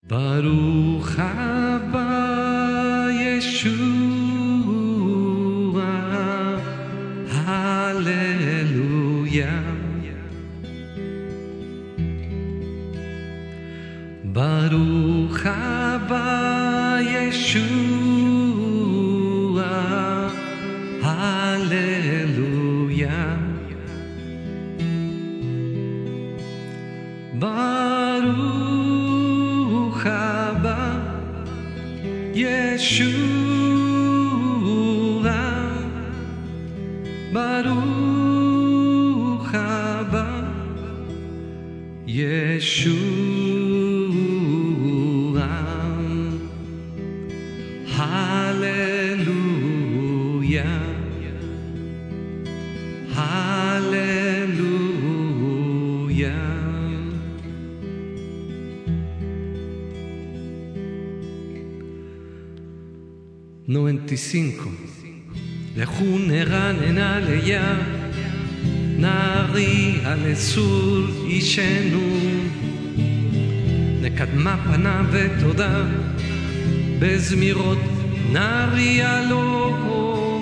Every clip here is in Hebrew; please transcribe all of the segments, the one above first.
ברוך הבא ישוע, הללויה. ברוך הבא ישוע, הללויה. ברוך הבא ישוע, ברוך הבא ישוע, הללויה, הללויה. 95. Lejunera nenaleya, nari alesur ishenu, nekadma pana vetoda, bezmirot nari aloho,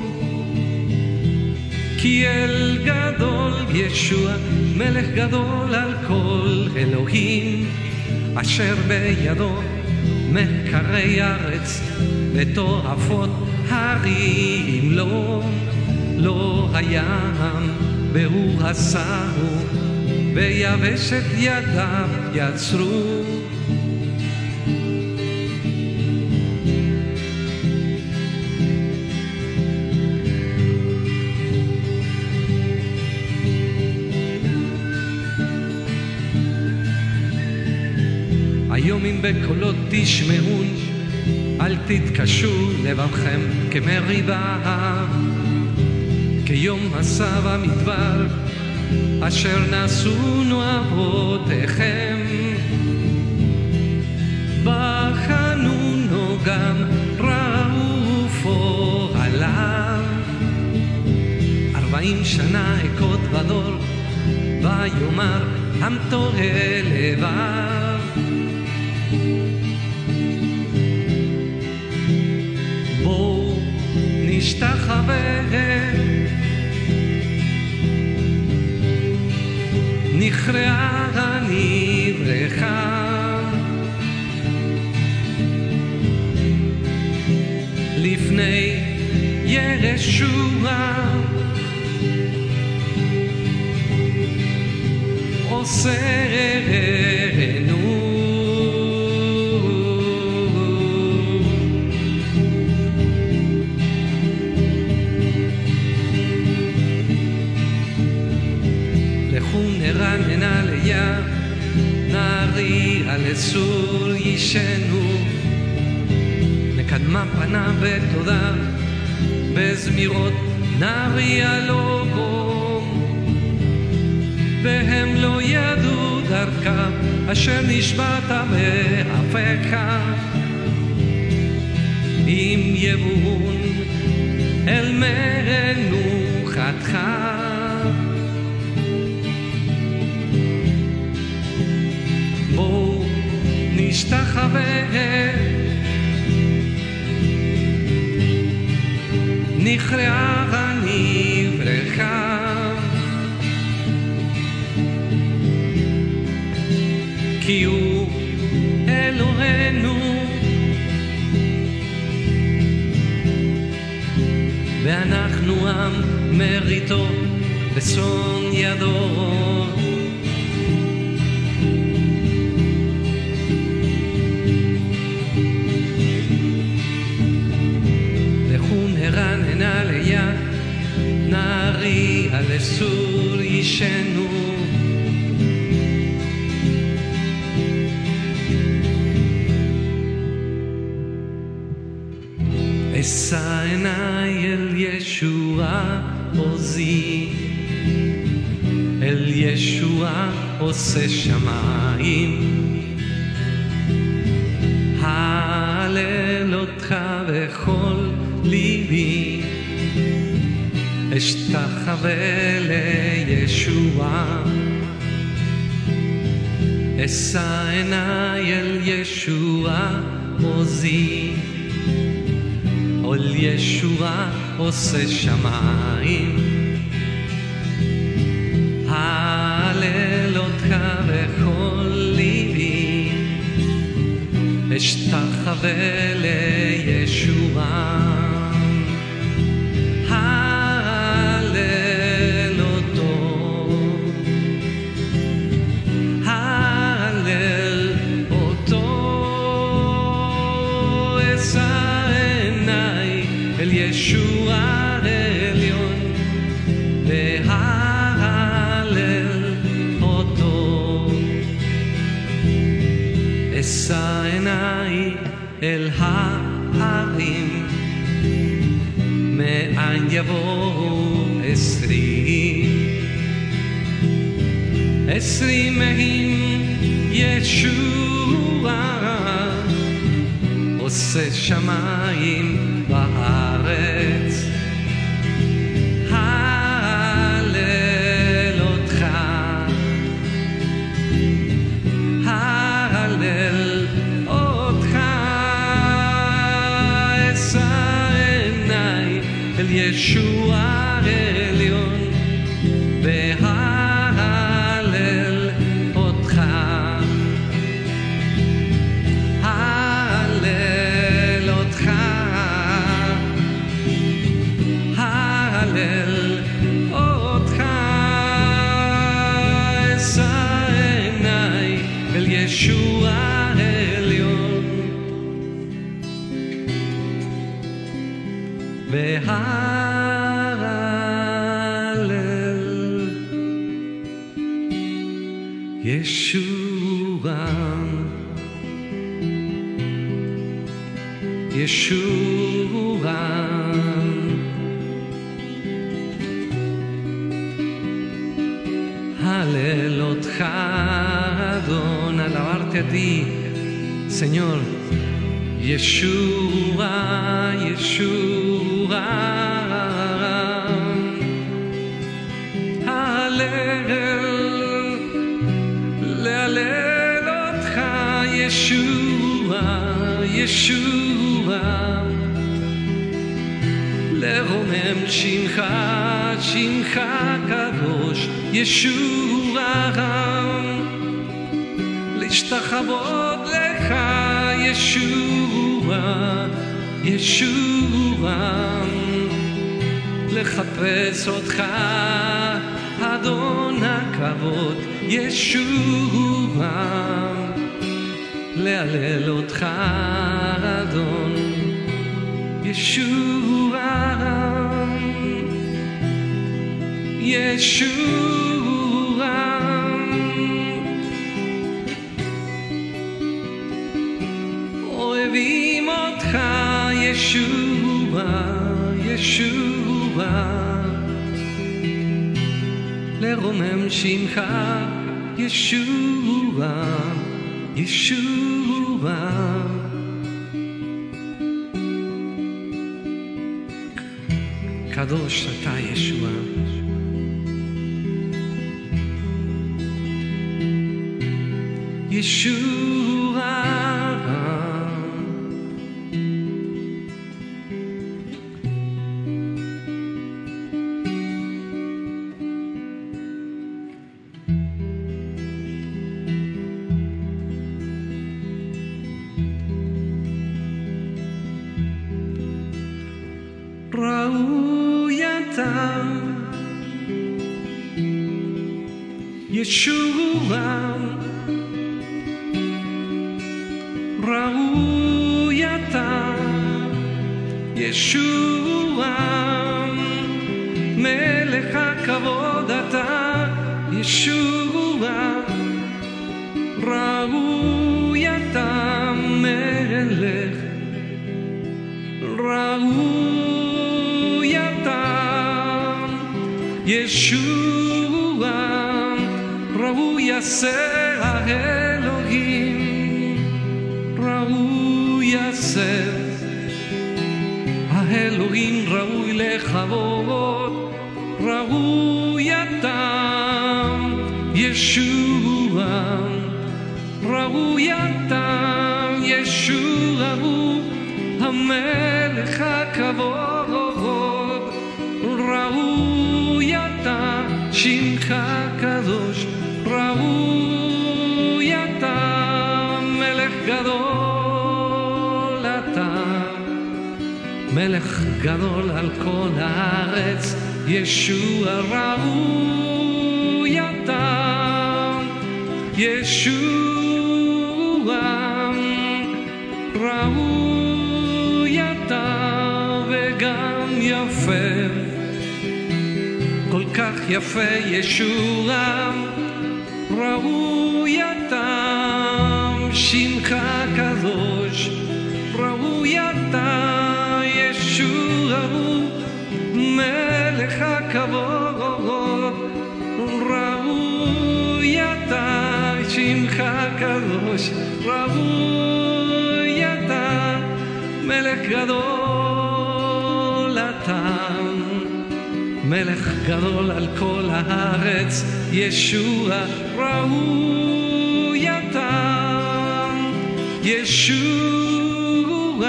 ki el gadol Yeshua, melech gadol al kol Elohim, asher beyado מחקרי ארץ וטורפות הרים. לא הים והוא עשהו, ביבשת ידיו יצרו. היום אם בקולות תשמעון, אל תתקשו לבבכם כמריבה, כיום מסע במדבר, אשר נעשונו אבותיכם. בחנונו גם ראו פועליו, 40 שנה אכות בדור, ויאמר המתוהה לבב. בואו נשתחווה, נכרעה הנברכה, לפני ישוע עושרנו. נרננה ליה, נערי אלסור ישנו, נקדמה פנה בתודה, בזמירות נערי אלוגו, והם לא ידעו דרכה, אשר נשבעת באפך, עם יבון אל מנוחתך. נשתחווה, נכרעה הנברכה, כי הוא אלוהינו, ואנחנו עם מריתו ושון ידו. נרננה ליה, נערי אלסור ישנו, אשא עיניי אל ישוע עוזי, אל ישוע עושה שמיים, הלל אותך בכל ליבי, אשתחווה לישוע, אשא עיניי אל ישוע עוזי, כל ישוע עושה שמיים, הלל אותך בכל ליבי, אשתחווה לישוע, הלל אותו, הלל אותו, אשא עיניי אל ישוע העליון, והלל אותו, אשא עיניי אל ההרים, מאין יבואו 20 מהם ישוע, עושה שמיים בארץ, הלל אותך, הלל אותך, אשא עיניי אל ישוע העליון, והלל אותך, הלל אותך, הלל אותך, אשא עיניי אל ישוע העליון, והלל ישוע, ישוע, הלל אותך אדון, alabarte a ti Señor, Yeshua, Yeshua, להלל אותך ישוע, ישוע, לרומם שמך, שמך קדוש, ישוע, להשתחוות לך ישוע, ישוע, לחפש אותך אדון הכבוד, ישוע, להלל אותך אדון, ישוע, ישוע, אוהבים אותך ישוע, ישוע, לרומם שמך ישוע, ישוע, קדוש אתה ישוע, ישוע, ראוי אתה ישוע, ראוי אתה ישוע, מלך הכבוד אתה ישוע, ראוי אתה מלך, ראוי אתה ישוע, ראוי עשה האלוהים, ראוי עשה האלוהים, ראוי לכבוד, ראוי אתה ישוע, ראוי אתה ישוע הוא המלך הכבוד, ראוי אתה שמך קדוש, ראוי אתה מלך גדול, אתה מלך גדול על כל הארץ, ישוע ראוי אתה, ישוע ראוי אתה וגם יפה, כל כך יפה ישוע ראוי אתה, שמך קדוש, ראוי אתה ישוע מלך הכבוד, ראוי אתה שמך קדוש, ראוי אתה מלך גדול, אתה מלך גדול על כל הארץ, ישוע ראוי אתה, ישוע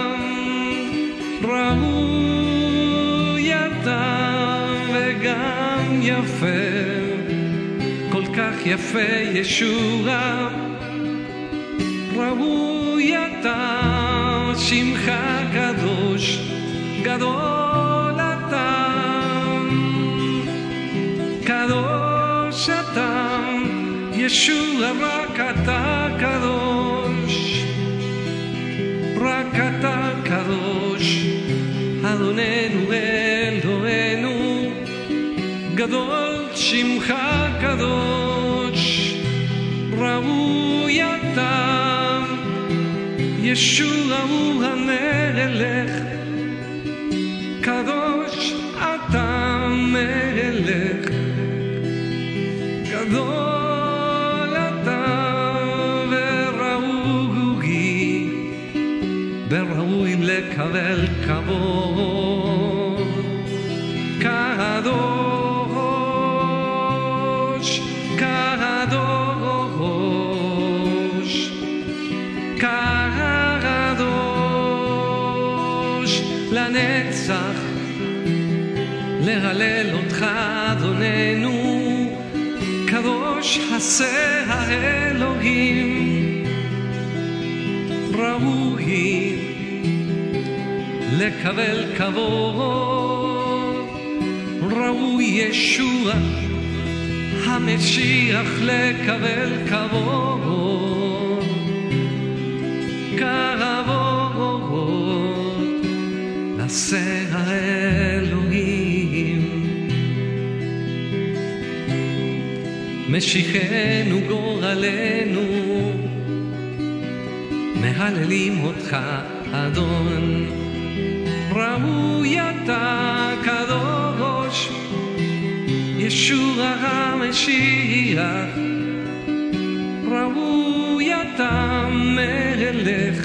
ראוי אתה וגם יפה, כל כך יפה ישוע ראוי אתה, שמך קדוש, גדול אתה, קדוש אתה, ישוע רק אתה קדוש, רק אתה קדוש, אדוננו אלוהינו, גדול שמך קדוש, ראוי אתה, ישוע הוא המלך, קדוש אתה מלך, גדול אתה וראוי, וראוי לקבל כבוד, קדוש, קדוש, קדוש, לנצח להלל אותך אדוננו, קדוש עשה האלוהים, ראוי לקבל כבוד, ראוי ישוע המשיח לקבל כבוד, כבוד עשה האלוהים, משיחנו גורלנו, מהללים אותך אדון, ראוי אתה קדוש, ישוע המשיח, ראוי אתה מלך,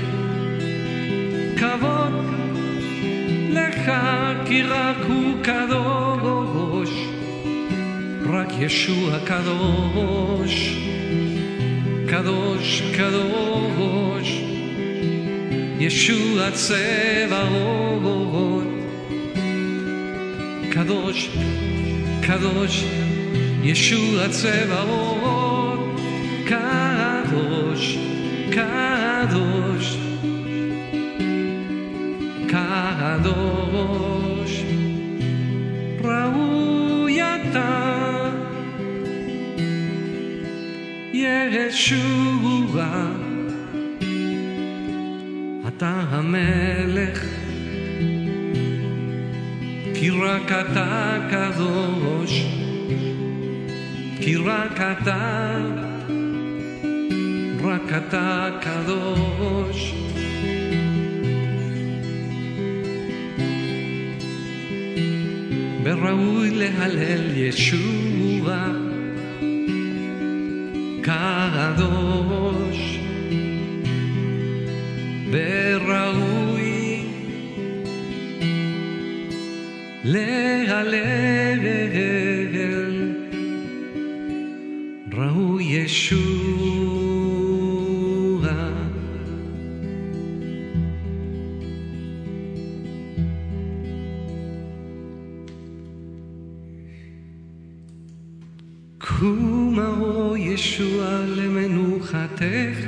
כבוד לך כי רק הוא קדוש, רק ישוע קדוש, קדוש קדוש, ישוע צבאות, קדוש קדוש, ישוע צבאות, קדוש קדוש, קדוש, ראוי אתה ישוע, אתה המלך, כי רק אתה קדוש, כי רק אתה קדוש, וראוי להלל ישוע קדוש, וראוי להלל, ראוי ישוע הוא מאור ישוע למנוחתך,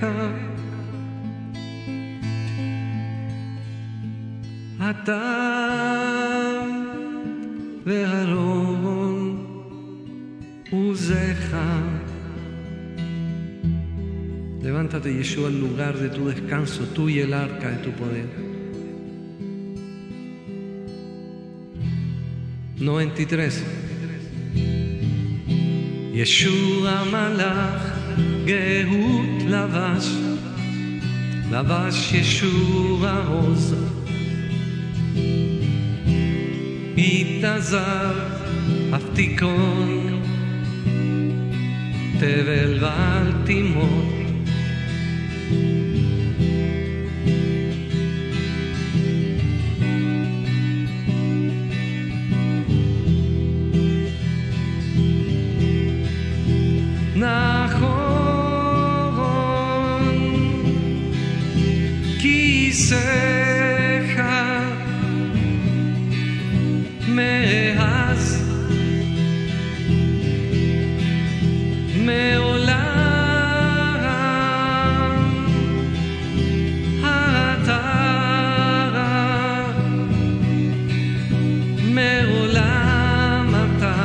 אתה והארון עוזך. Levántate, Yeshua, al lugar de tu descanso, tú y el arca de tu poder. 93. Yeshua malach gehut lavash, lavash Yeshua oz, itazar aftikon, tevel val timot. נכון כיסך מאז מעולם אתה מעולם אתה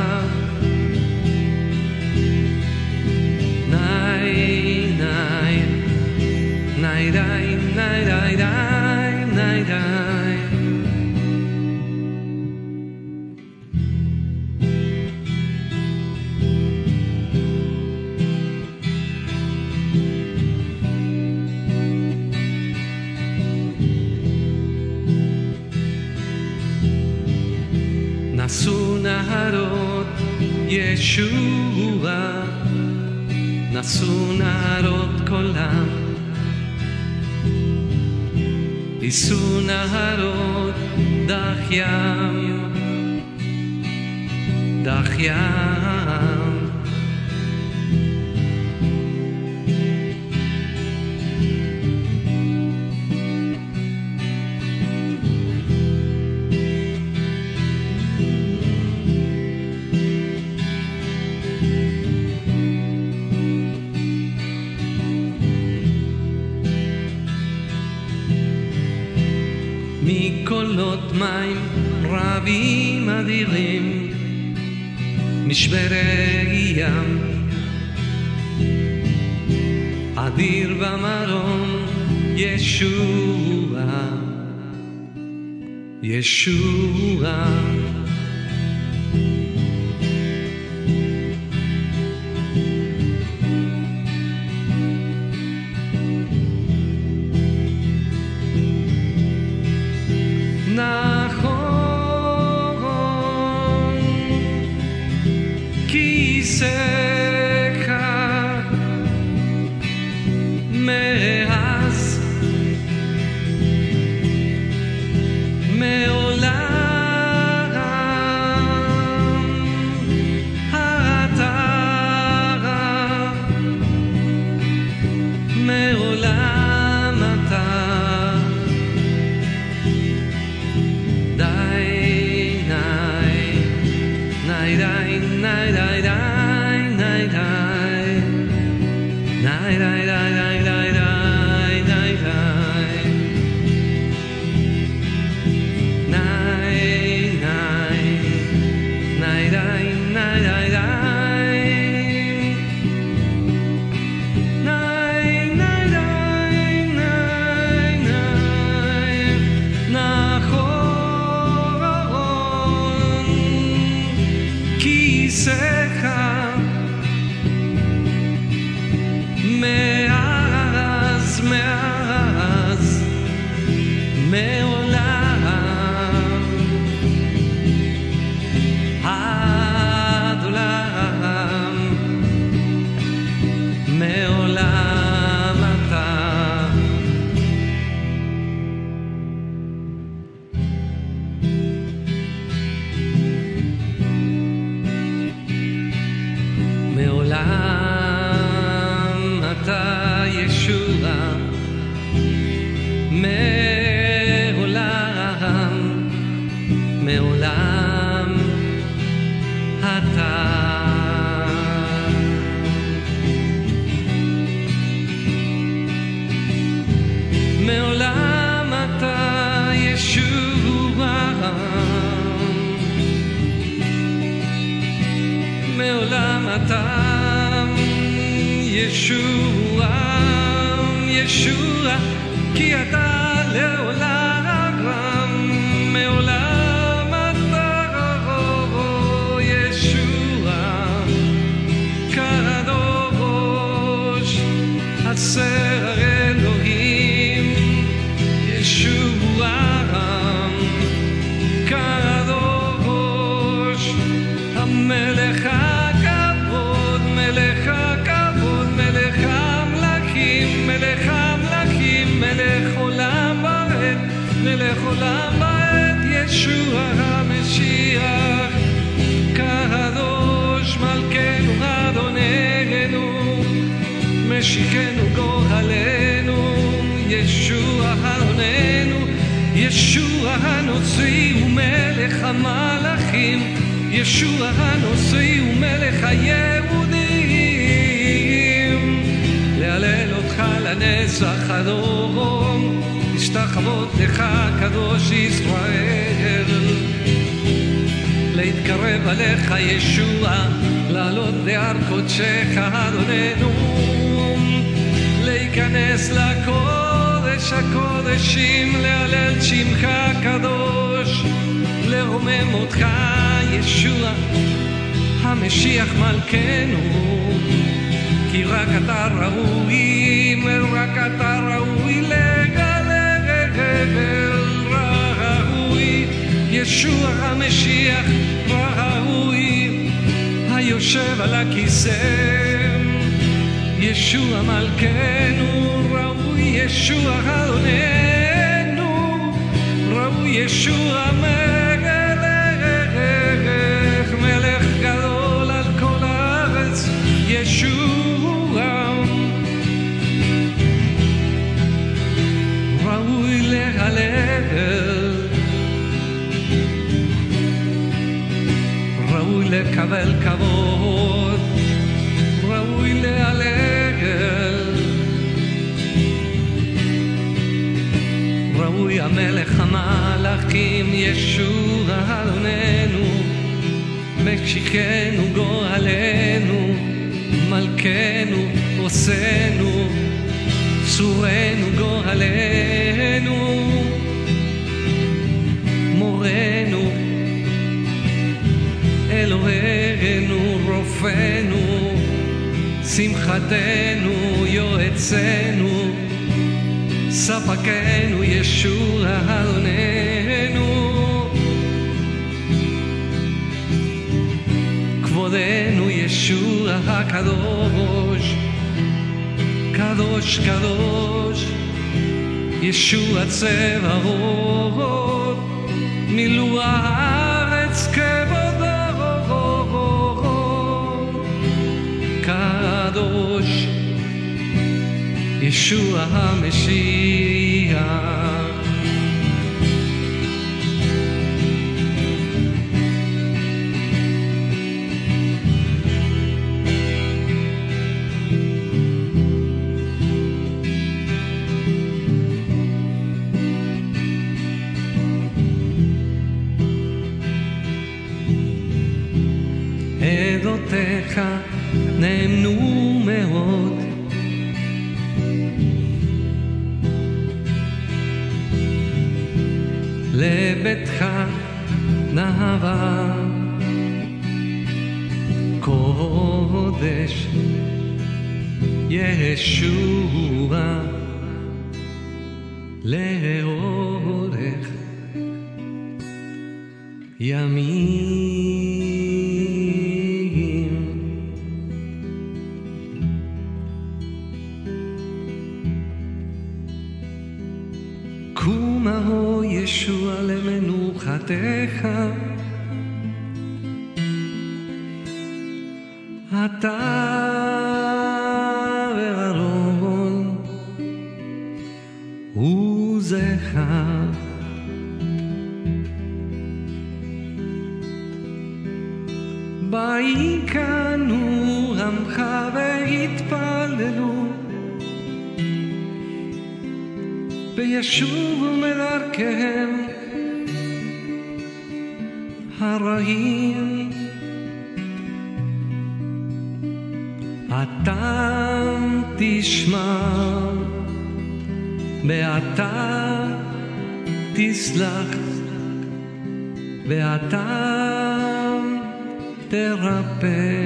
Nay day, nay day, day, nay day. Nasu naharot Yeshua, nasu naharot kolam. ייסעו נהרות דח ים, דח ים. מקולות מים רבים אדירים, משברי ים, אדיר במרום ישוע, ישוע. נכון כיסך מאז מעולם אתה מעולם אתה Nay day, nay day, day, nay day, nay day, day, day, day, day, nay day, nay, nay, nay day, nay day, day, nay, nay day, nay, nay, נכון כיסך מאז, מאז, מעולם עד עולם, מעולם אתה. מעולם אתה ישוע, מעולם, מעולם אתה. הגנתם. ישועה, ישועה, כי אתה לעולם מעולם אתה רחוק. ישועה, קדוש, עשר אלוהים. ישועה, קדוש, המלך הכבוד, מלך הכבוד, מלך המלכים, מלך המלכים, מלך עולם ועד, מלך עולם ועד. ישוע המשיח, קדוש, מלכנו אדוננו, משיחנו גורלנו. ישוע אדוננו, ישוע הנוצרי ומלך המלאכים. ישוע הנוצרי ומלך היהודים. להלל אותך לנצח הדורום, להשתחוות לך קדוש ישראל. להתקרב עליך ישוע, לעלות להר קודשך אדוננו. להיכנס לקודש הקודשים, להלל שמך קדוש, לרומם אותך ישוע המשיח מלכנו. כי רק אתה ראוי, רק אתה ראוי לגלל, ראוי ישוע המשיח, ראוי היושב על הכיסא. ישוע מלכנו, ראוי ישוע אדוננו, ראוי ישוע מלך גדול על כל הארץ. ישוע ראוי להלל, ראוי לקבל כבוד, ראוי להלל, ראוי המלך המלאכים. ישוע אדוננו, משיחנו גואלנו, מלכנו עושנו, צורנו גואלנו, מורנו, אלוהינו, רופאנו, שמחתנו, יועצנו, ספקנו. ישוע אדוננו, כבודנו. ישוע הקדוש, קדוש קדוש. ישוע צבאות, מילאו הארץ כבודו. קדוש ישוע המשיח. עדותיך נאמנו מאוד, לביתך נאווה קודש. ישוע לאורך ימים. קומה הו ישוע למנוחתך, אתה ואהרון וזכר, ויקנו עמך והתפללו, וישובו מדרכיהם הרעים, אתה תשמע ואתה תסלח ואתה תרפא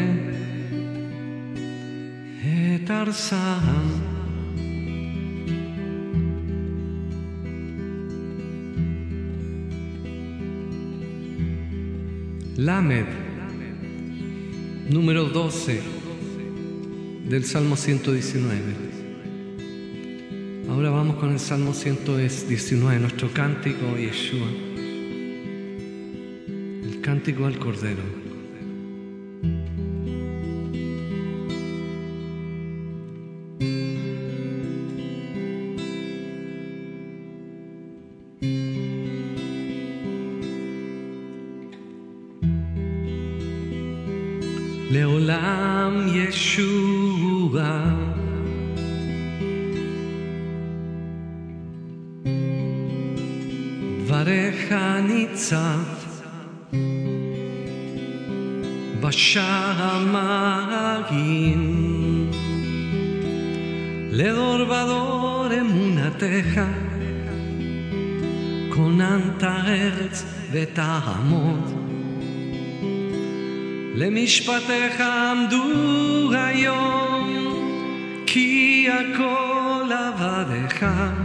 את ארצם. Lamed, número 12 del Salmo 119. Ahora vamos con el Salmo 119, nuestro cántico Yeshua, el cántico al Cordero. לעולם ישועה דבריך ניצב בשמיים לדור ודור אמונתך כוננת ארץ ותעמוד למשפטיך עמדו היום כי הכל עבדך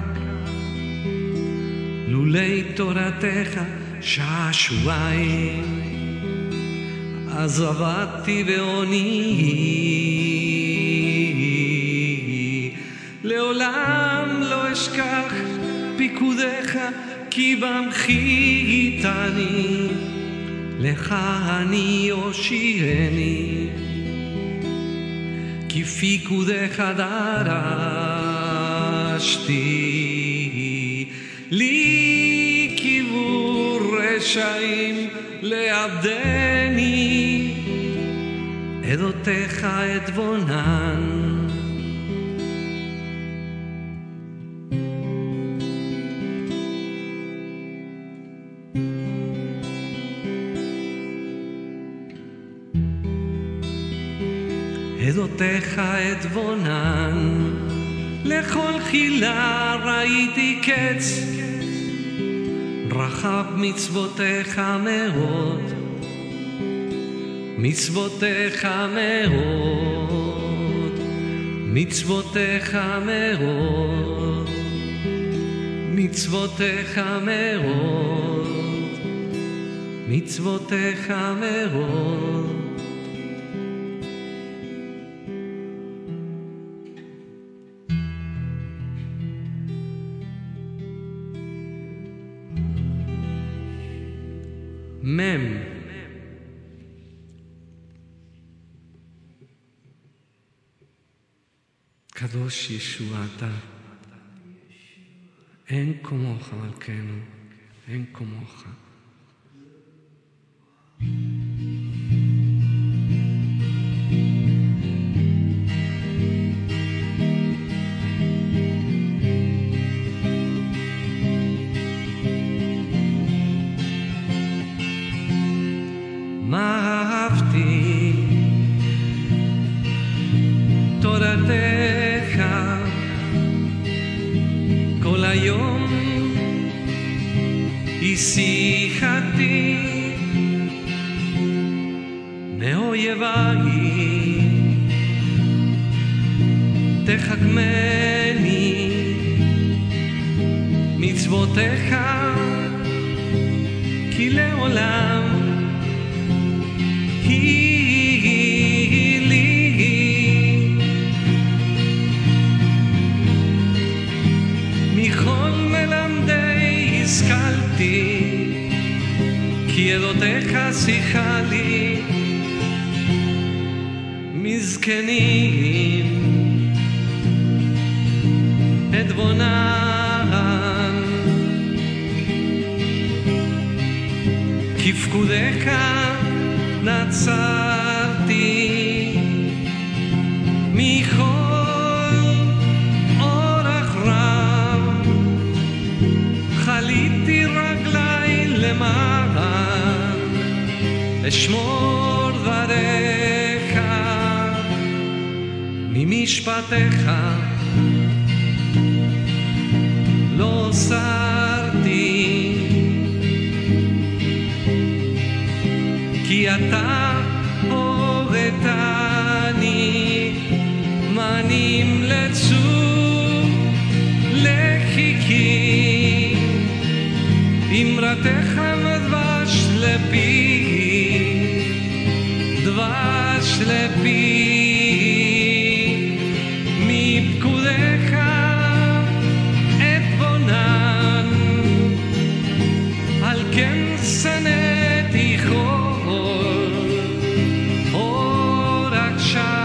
לולי תורתך שעשועי אז עבדתי בעוני לעולם לא אשכח פיקודך כי במחיתני לך אני הושיעני כי פיקודך דרשתי לי קיבור רשעים לעבדני עדותיך אתבונן עדותיך אתבונן לכל חילה ראיתי קץ רחב מצוותיך מאוד מצוותיך מאוד מצוותיך מאוד מצוותיך מאוד מצוותיך מאוד מם קדוש ישוע אתה אין כמוך מלכנו אין כמוך מה אהבתי תורתך כל היום היא שיחתי מאויביי תחכמני מצוותיך כי לעולם כי עדותיך שיחה לי מזקנים אתבונן כפקודך נצרתי מכל אורח רב חליתי רגלי למען אשמור דבריך משפטיך לא סרתי, כי אתה הורתני, מה נמלצו לחיקי, אמרתך ודבש לפי, דבש לפי, מפקודיך אתבונן, על כן שנאתי חול, אור רק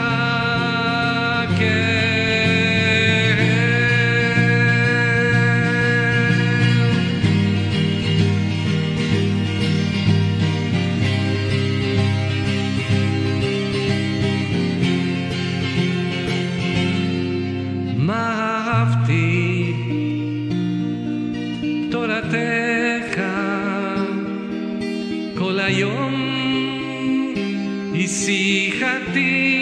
תורתך כל היום היא שיחתי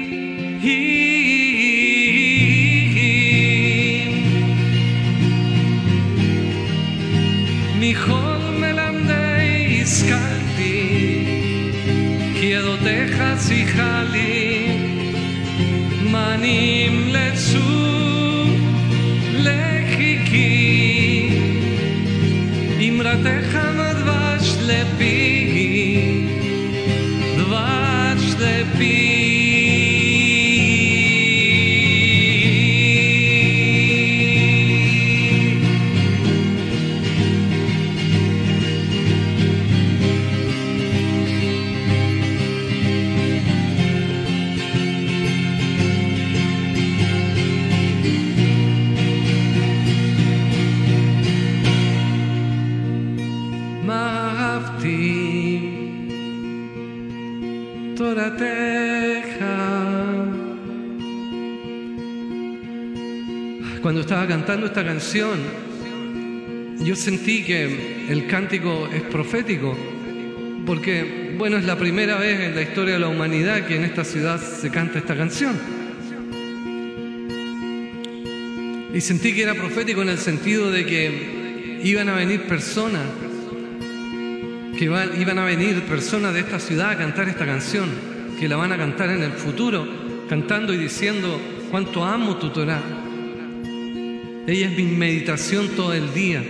מכל מלמדי השכלתי כי עדותיך שיחה לי מה נמלצו לחיקי אמרתך ודבש לפי, דבש לפי. Cuando estaba cantando esta canción, yo sentí que el cántico es profético, porque, bueno, es la primera vez en la historia de la humanidad que en esta ciudad se canta esta canción. Y sentí que era profético en el sentido de que iban a venir personas, iban a venir personas de esta ciudad a cantar esta canción, que la van a cantar en el futuro, cantando y diciendo cuánto amo tu Torah. Ella es mi meditación todo el día.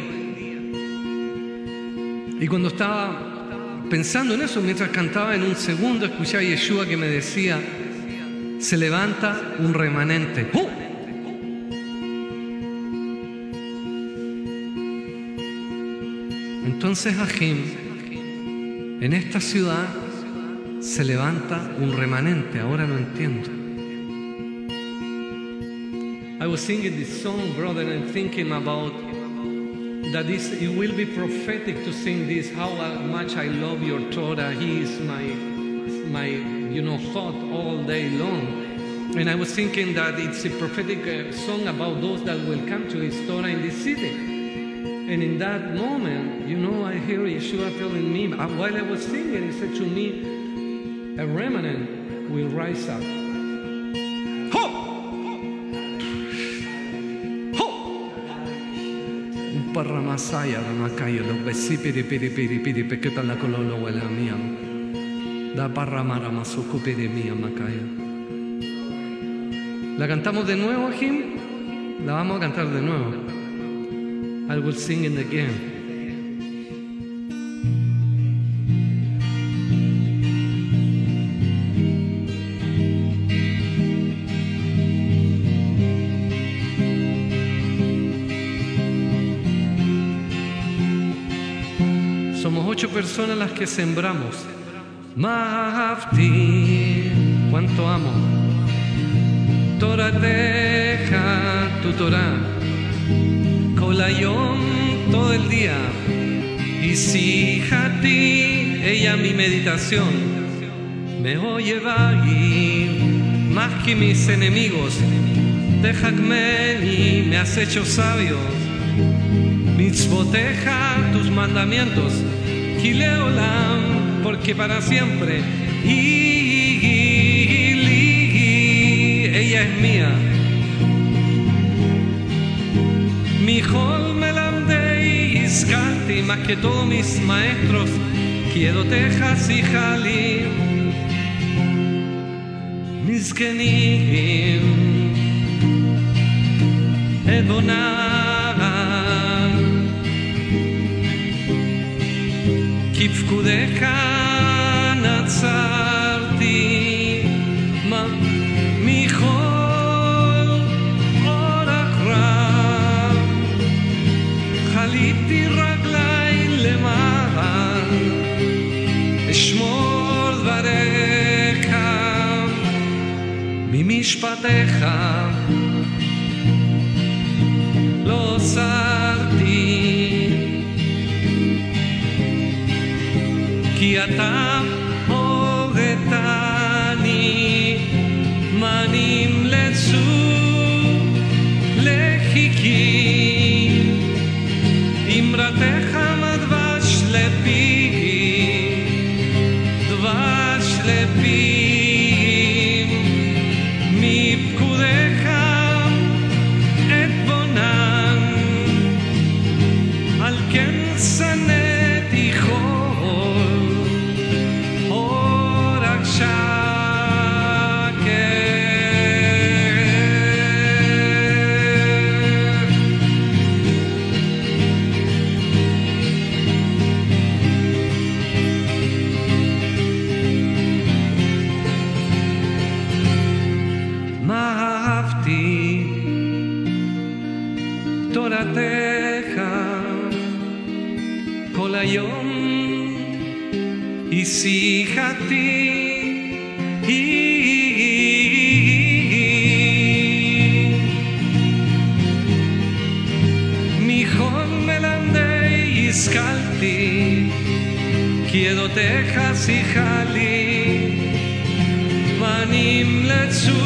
Y cuando estaba pensando en eso, mientras cantaba, en un segundo escuché a Yeshua que me decía: se levanta un remanente. ¡Oh! Entonces, Ajim, en esta ciudad se levanta un remanente. Ahora lo entiendo. I was singing this song, brother, and thinking about that it will be prophetic to sing this, how much I love your Torah. He is my thought all day long. And I was thinking that it's a prophetic song about those that will come to his Torah in this city. And in that moment, I hear Yeshua telling me, while I was singing, he said to me, a remnant will rise up. Parramasaya, Ramakayo, los besipiri, piri, pequeta la cololo, huele a mía. Da parramara masuku, piri mía, Makaya. ¿La cantamos de nuevo, Jim? La vamos a cantar de nuevo. I will sing it again. Somos 8 personas las que sembramos. Mahafti, cuánto amo. Torateja, tu Torah. Kolayom, todo el día. Y si Hati, ella mi meditación. Me oye Vagi, más que mis enemigos. Dejadmeni, me has hecho sabio. Mitzvoteja, tus mandamientos, Kileolam, porque para siempre. Ella es mía. Mijol melamdei השכלתי, מה כתוב mis maestros, כי עדותיך שיחה לי. מזקנים עוונם, כי פקודיך נצרתי, מה מכל אורח רב, חליתי רגלי למען אשמור דבריך, ממשפטיך לא סרתי, כי אתה הורגתני, מה נמלצו לחיכי, אמרתך מדבש לפי, דבש לפי, מפקודיך כן שנאתי חול, אור רק שקר. מה אהבתי תורתך, כל היום היא שיחתי, מכל מלמדי השכלתי, כי עדותיך שיחה לי, מה נמלצו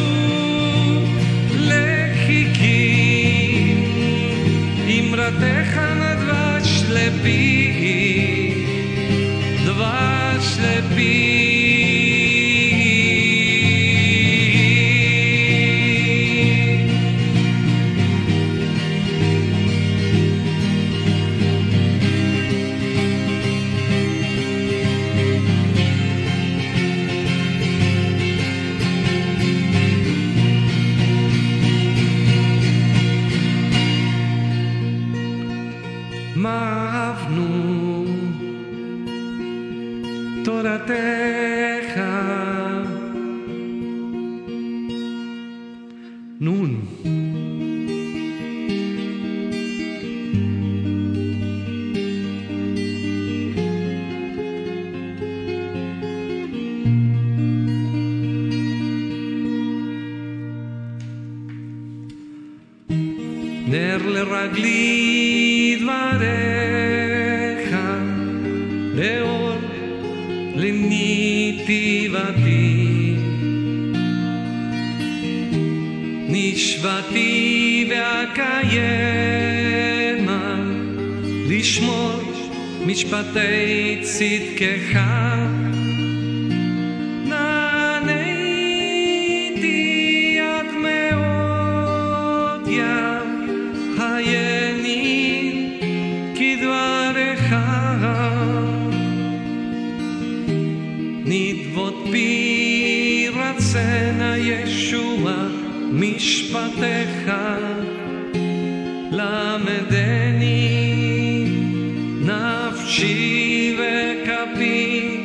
לחיכי, אמרתך נדבש לפי, דבש לפי. מה אהבנו תורתך. נון נר לרגלי דבריך, לאור לנתיבתי, נשבעתי ואקיימה, לשמור משפטי צדקך. נעניתי עד מאוד חייני כדבריך, נדבות בי רצנה ישוע משפטיך, למדני נפשי וכפי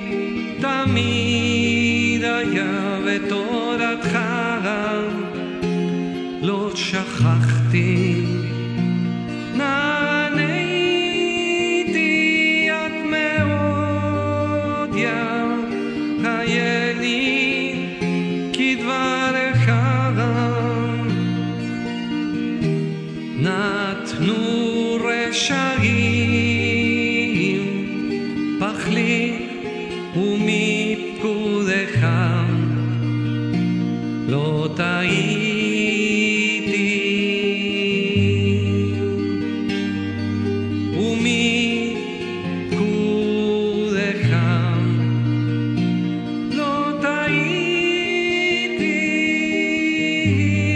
תמיד היה בתורתך, לא שכחתי. נעניתי עד מאוד חייני כדבריך, נתנו רשעים פחלי ומפקודיך, לא טעיתי. ומפקודיך לא טעיתי.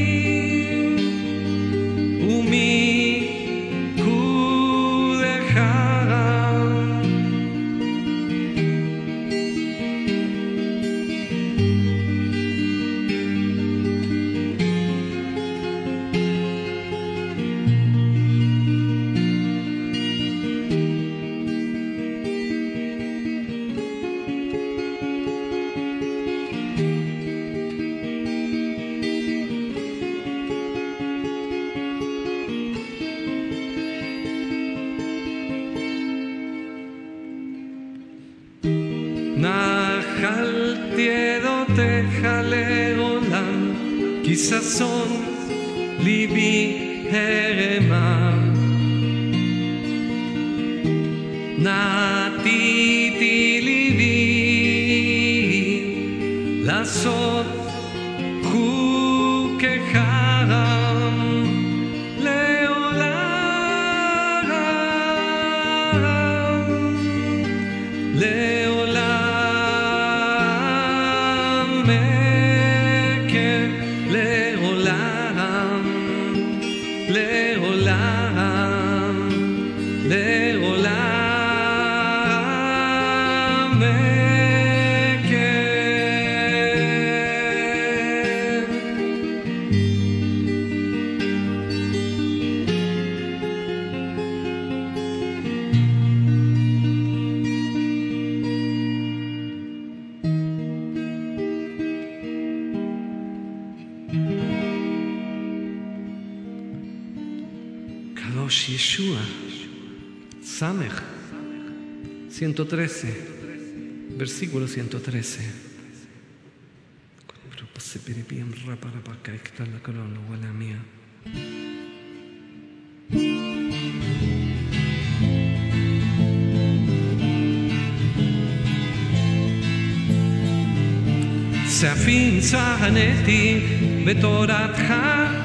נחלתי עדותיך לעולם, כי ששון ליבי הרמה. נתתי ליבי לעשות חוקיך Yeshua, Samech 113, versículo 113. צפים צהנתי בתורתך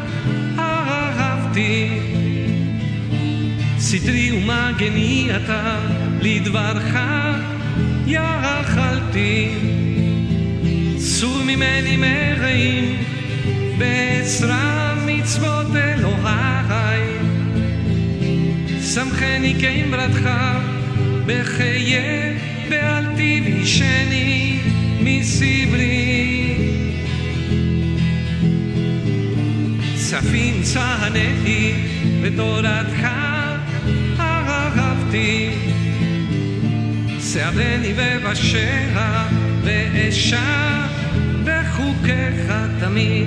אהבתי, סתרי ומגני אתה לדברך יחלתי. סור ממני מרעים בעזרה מצוות אלוהי, שמחני כאמרתך בחיי ואל תבישני מסברי. צפים צהנתי בתורתך אהבתי, שערני בבשיה ואשע בחוקיך תמיד.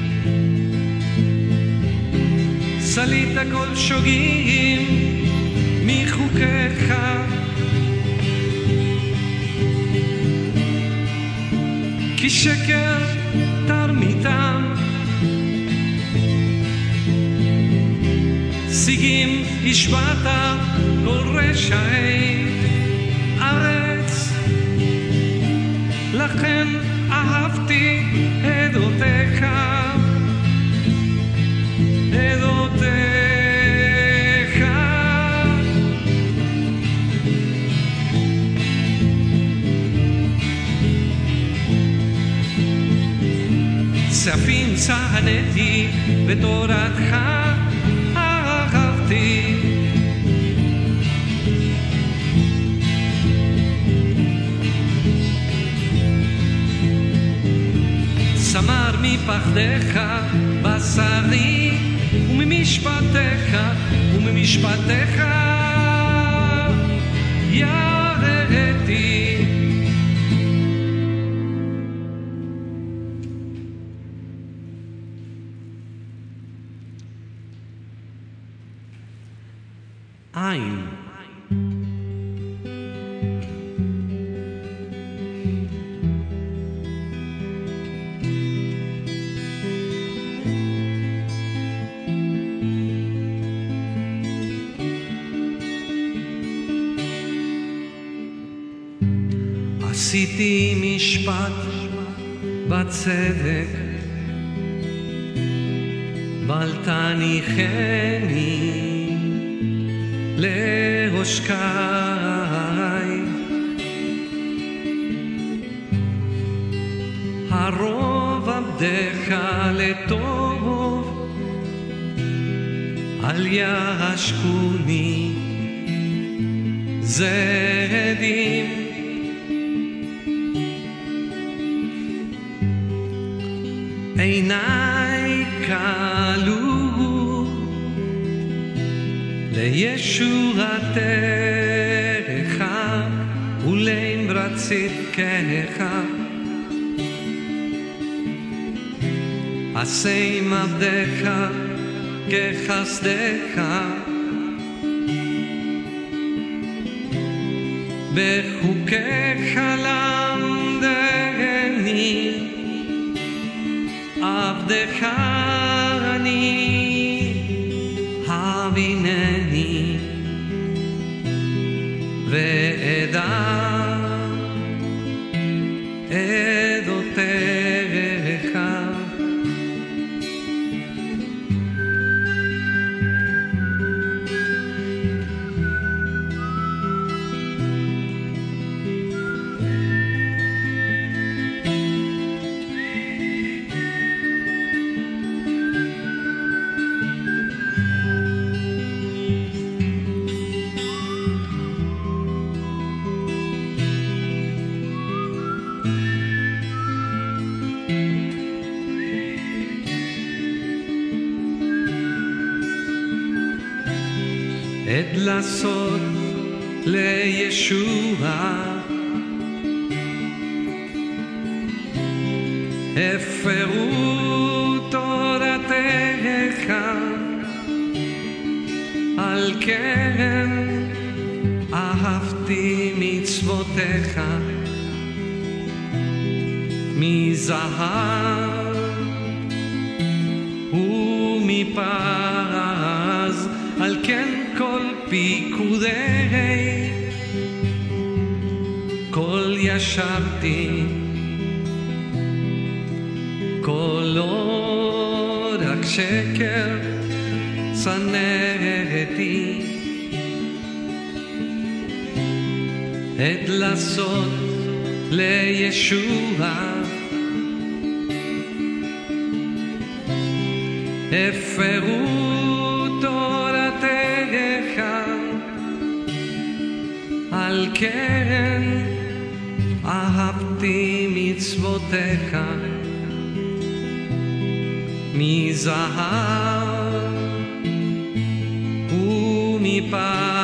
סלית כל שוגים מחוקיך, כי שקר תרמיתם. שיגים השבעת כל רשעי ארץ, לכן אהבתי עדותיך, עדותיך. צפים צהנתי בתורתך אהבתי, סמר מפחדך בשרי וממשפטיך, וממשפטיך יראתי. עין. עשיתי משפט בצדק, בל תניחני לעושקי. הרוב עבדך לטוב, אל יעשקוני זדים. עיניי כלו לישועתך ולאמרת צדקך. עשה עם עבדך כחסדך, בחוקיך עבדך אני, הבינני ואדע עדותיך. עת לעשות לישוע, הפרו תורתך, על כן אהבתי מצוותיך. מזהב ומפז, על כן כל פיקודי כל ישרתי, כל לא רק שקר שנאתי. עת לעשות לישוע, הפרו תורתך, על כן אהבתי מצוותיך. מזהב ומפז,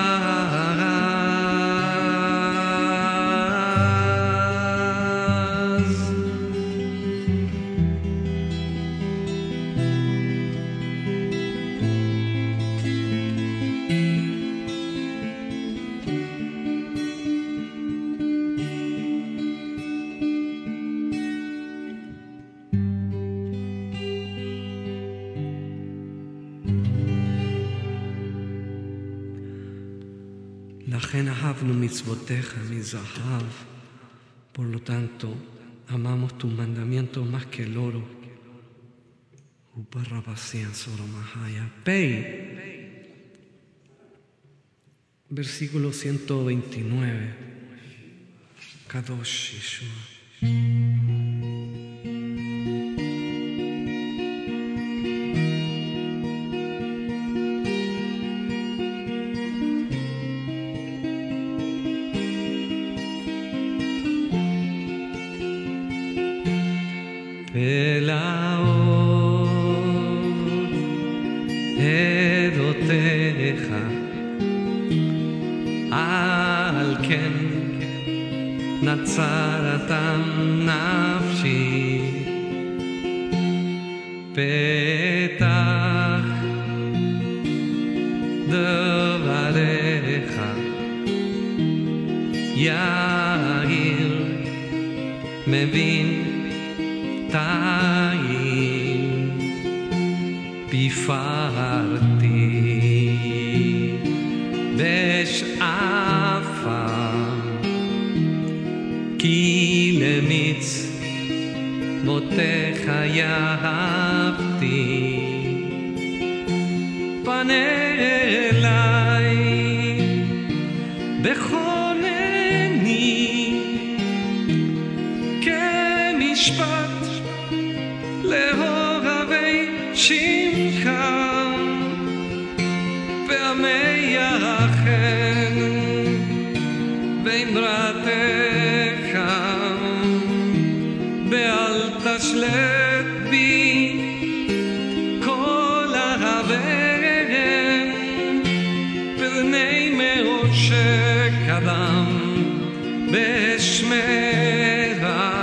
לכן ahavnu mitzvoteja mizahab. Por lo tanto, amamos tus mandamientos más que el oro. Uparrabasian soromahaya. Pei. Versículo 129. Kadosh Yeshua. ולאור עדותיך, על כן נצרתם נפשי. פתח דבריך יאיר מבין תאים בפרתי בשאפה, כי למצוותיך יאהבתי. פנה אליי בכונני כמשפט לאוהבי שמך, ועמייחם באמרתך, ואל תשלט בי כל אהביהם, פני מאוד שקדם בשמרה.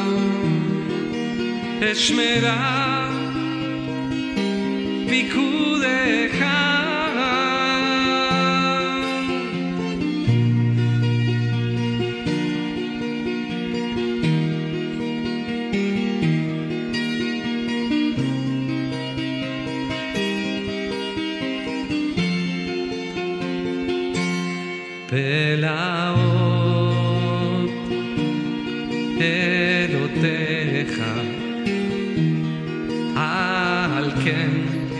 אשמרה פיקודך. פלאות עדותיך, על כן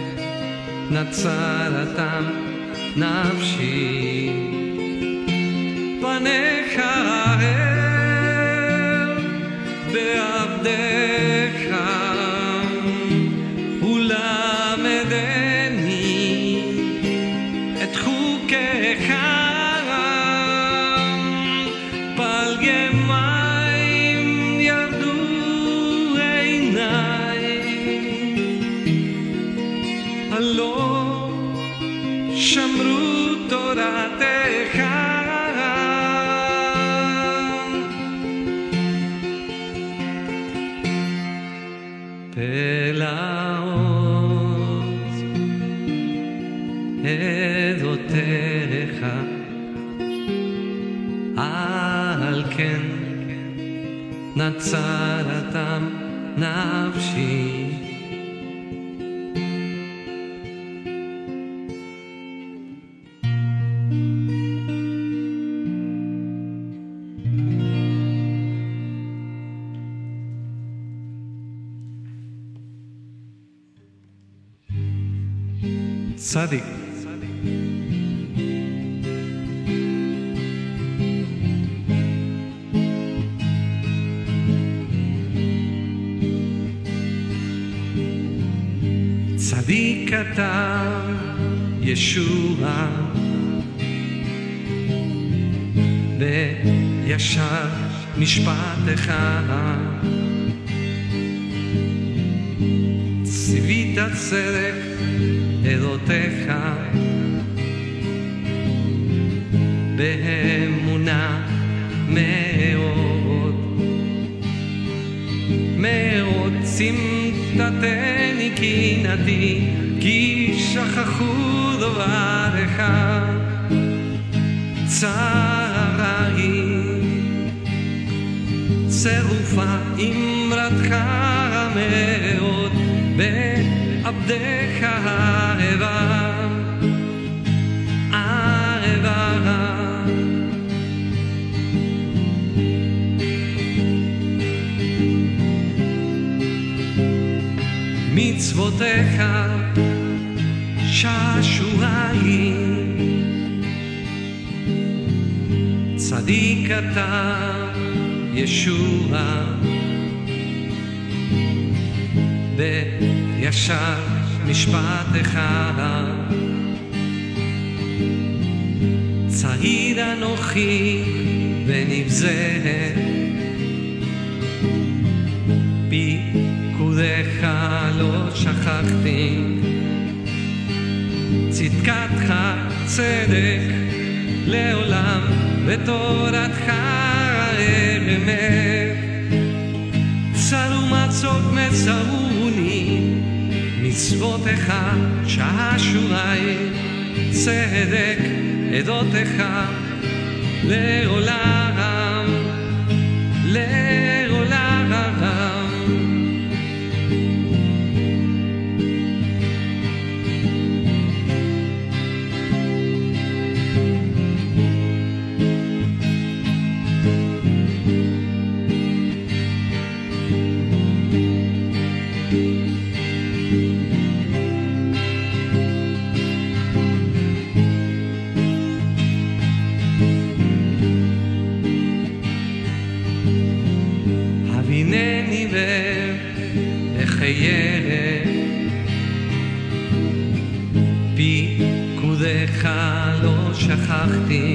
נצרתם נפשי, פניך אל בעבדיך, ולמדני את חוקיך. פלגי מים ירדו עיניי, הלא שמרו תורתך. פלאות עדותיך, על כן נצרתם נפשי. צדיק. צדיק אתה ישוע, וישר משפטך, ציווית צדק עדותיך, באמונה מאוד מאוד צמתתני קינתי, כי שכחו דבריך. צערי צירופה אמרתך מאוד, בעבדיך אהבה אהבה. מצוותיך שעשועי, צדיק אתה ישוע, בישר משפטך. צעיר אנוכי ונבזה, פיקודך לא שכחתי. צדקתך צדק לעולם, ותורתך אמת. צרו מצוק מצרוני, מצוותיך שעשועי. צדק עדותיך לעולם לעולם. הבינני ואחיה, פיקודך לא שכחתי.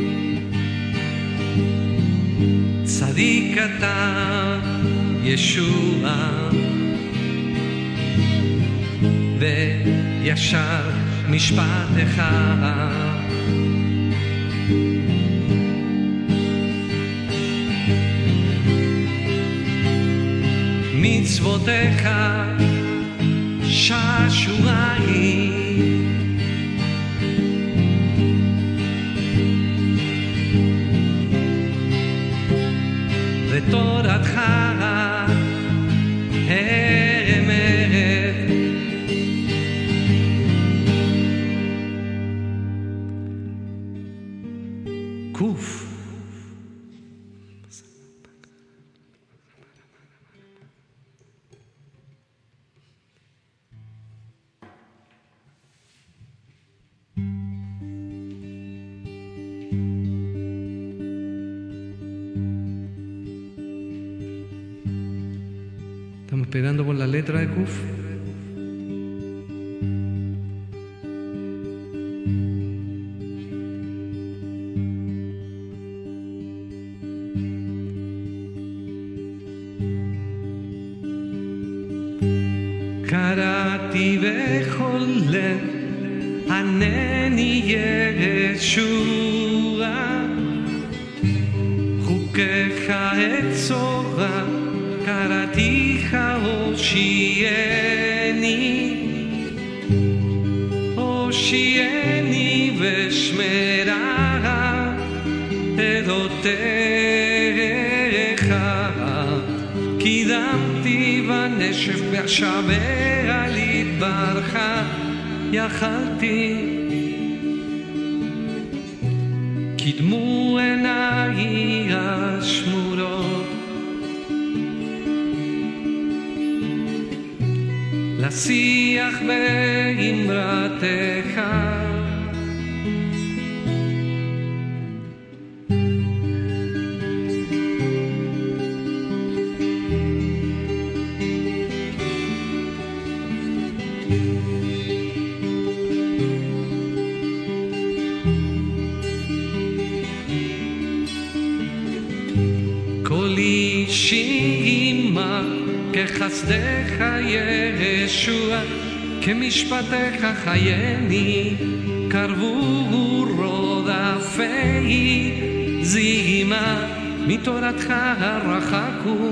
צדיק אתה ישוע, וישר משפטך. מצוותיך שעשועי, ותורתך אמת. קוף. Estamos esperando por la letra de Kuf. קראתי בכל לב, ענני ישועה, חוקיך אצורה, קראתיך הושיעני ושמרה עדותיך, קידמתי בנשף ואשבע לדברך, יכלתי קידמו עיניי השמורות לשיח באמרתך, קולי שימה כחסדך ישוע, כמשפטך חייני, קרבו רודפי זימה, מתורתך רחקו,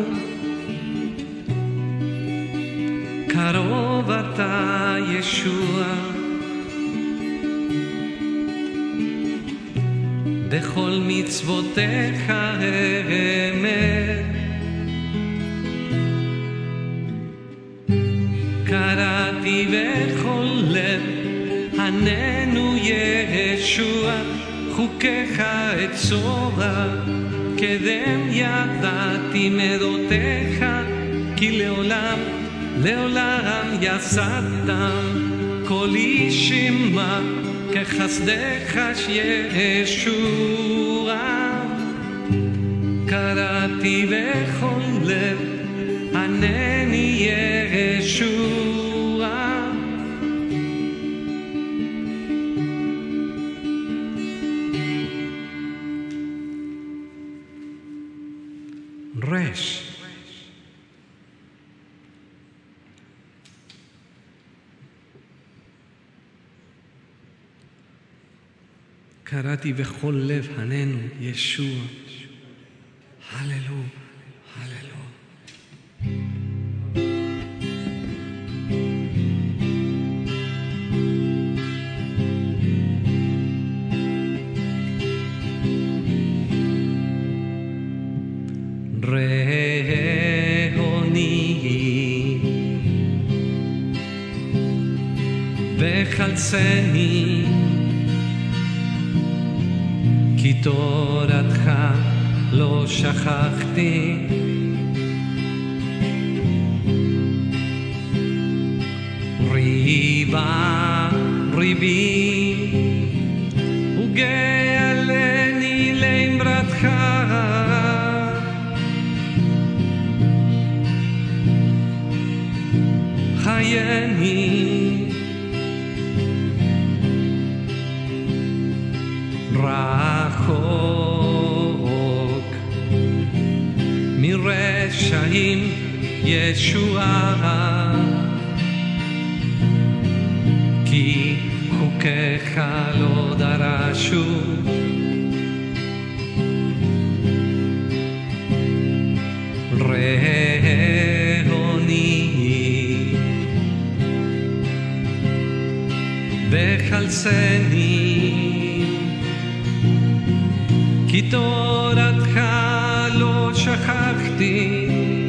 קרוב אתה ישוע. בכל מצוותיך אמת, קראתי בכל לב, עננו ישוע, חוקיך אצורה, קדם ידעתי מדותיך, כי לעולם, לעולם יסדתם, קולי שמע, כחסדך ישוע. קראתי בכל לב, ענני ישוע. רש. קראתי בכל לב, עננו ישוע. הללויה, הללויה. רעוני וחלצני, כי תורתך לא שכחתי, ריבה ריבי וגאלני לאמרתך, חייני רחוק מרשעים ישועה, כי חוקיך לא דרשו, רעוני וחלצני, כי תורתך לא שכחתי,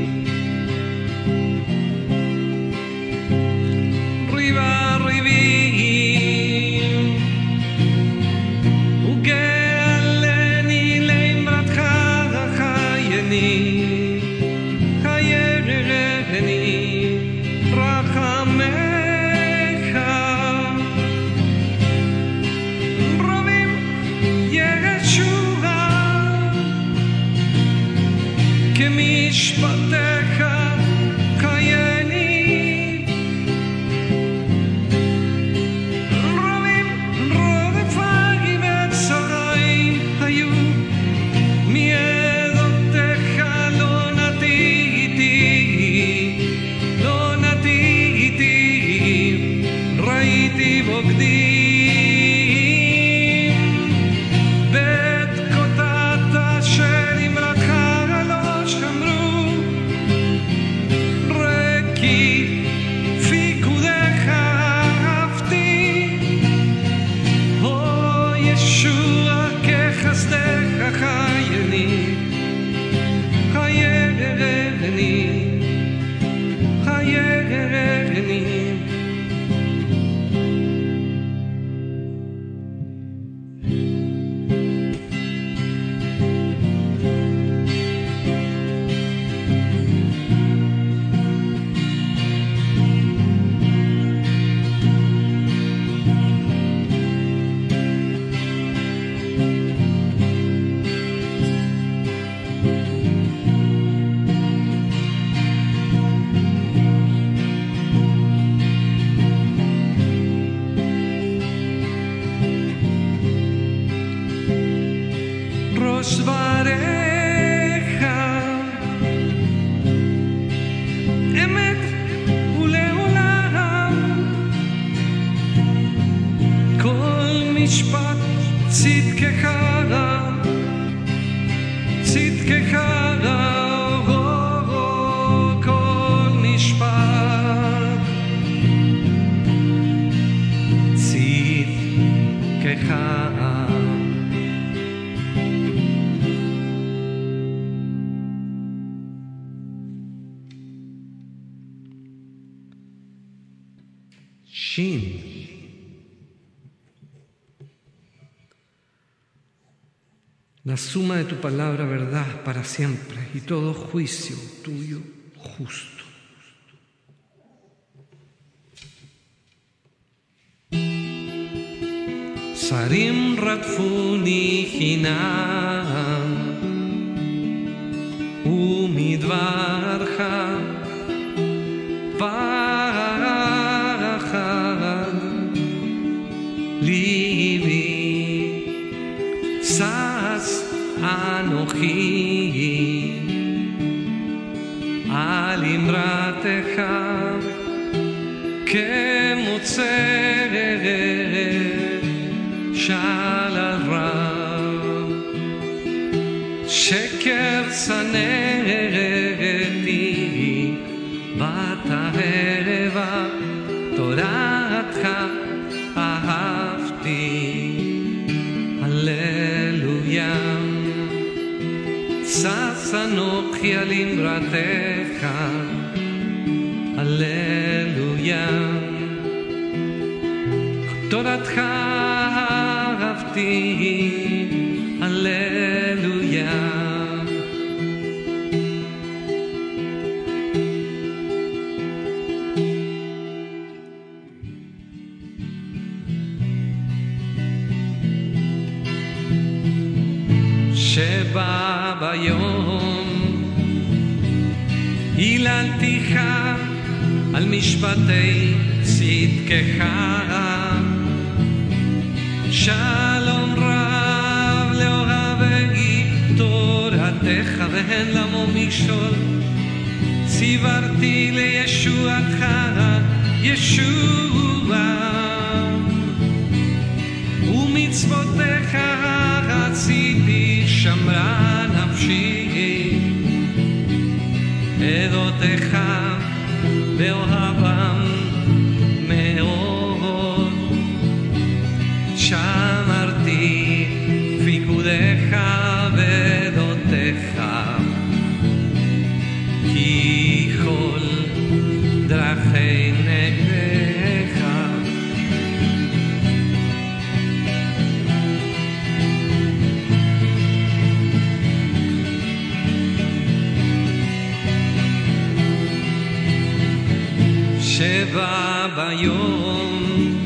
ריבה ריבים וגאלני משפטיך חייני רבים רודפיי וצרי היו מעדותיך לא נטיתי ראיתי בוגדים דבריך אמת ולעולם כל משפט צדקך כל משפט צדקך Shin. La suma de tu palabra, verdad, para siempre, y todo juicio tuyo justo. Sarim ratfuni hinam umidvarcha ליבי שש אנוכי על אמרתך כמוצא שלל רב שקר צנעתי בתערבה תורתך הללויה שש אנוכי על אמרתך הללויה תורתך אהבתי הללויה שבא ביום היללתיך על משפטי צדקך שלום רב לאוהבי תורתך והן למו משול ציוורתי לישועתך ישועה ומצוותיך רציתי שמרה נפשי עדותיך באוהבם מאוד שמרתי פיקודיך ועדותיך כי כל דרכי נגדך שבא ביום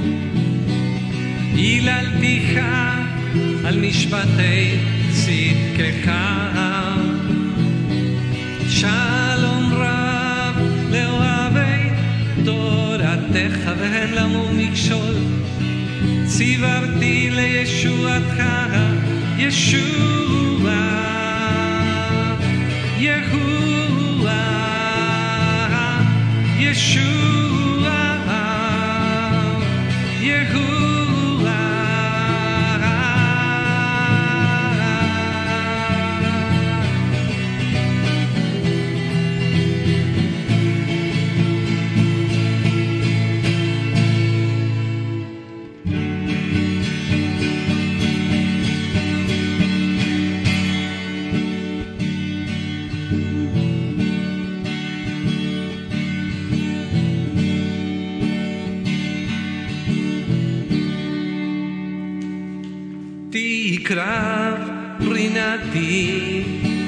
היללתיך על משפטי צדקך שלום רב לאוהבי תורתך והן למו מכשול ציוורתי לישועתך ישוע יהוה ישוע יהוה תקרב רינתי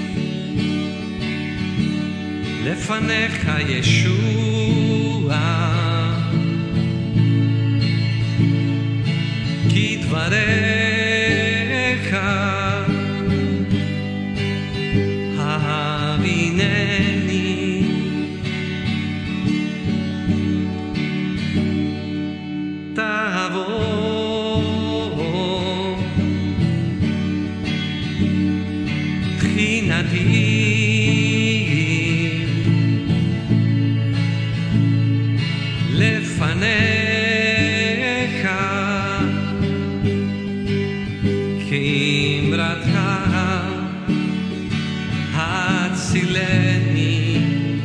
לפניך ישוע כי דבריך הבינני תבוא לפניך כאמרתך הצילני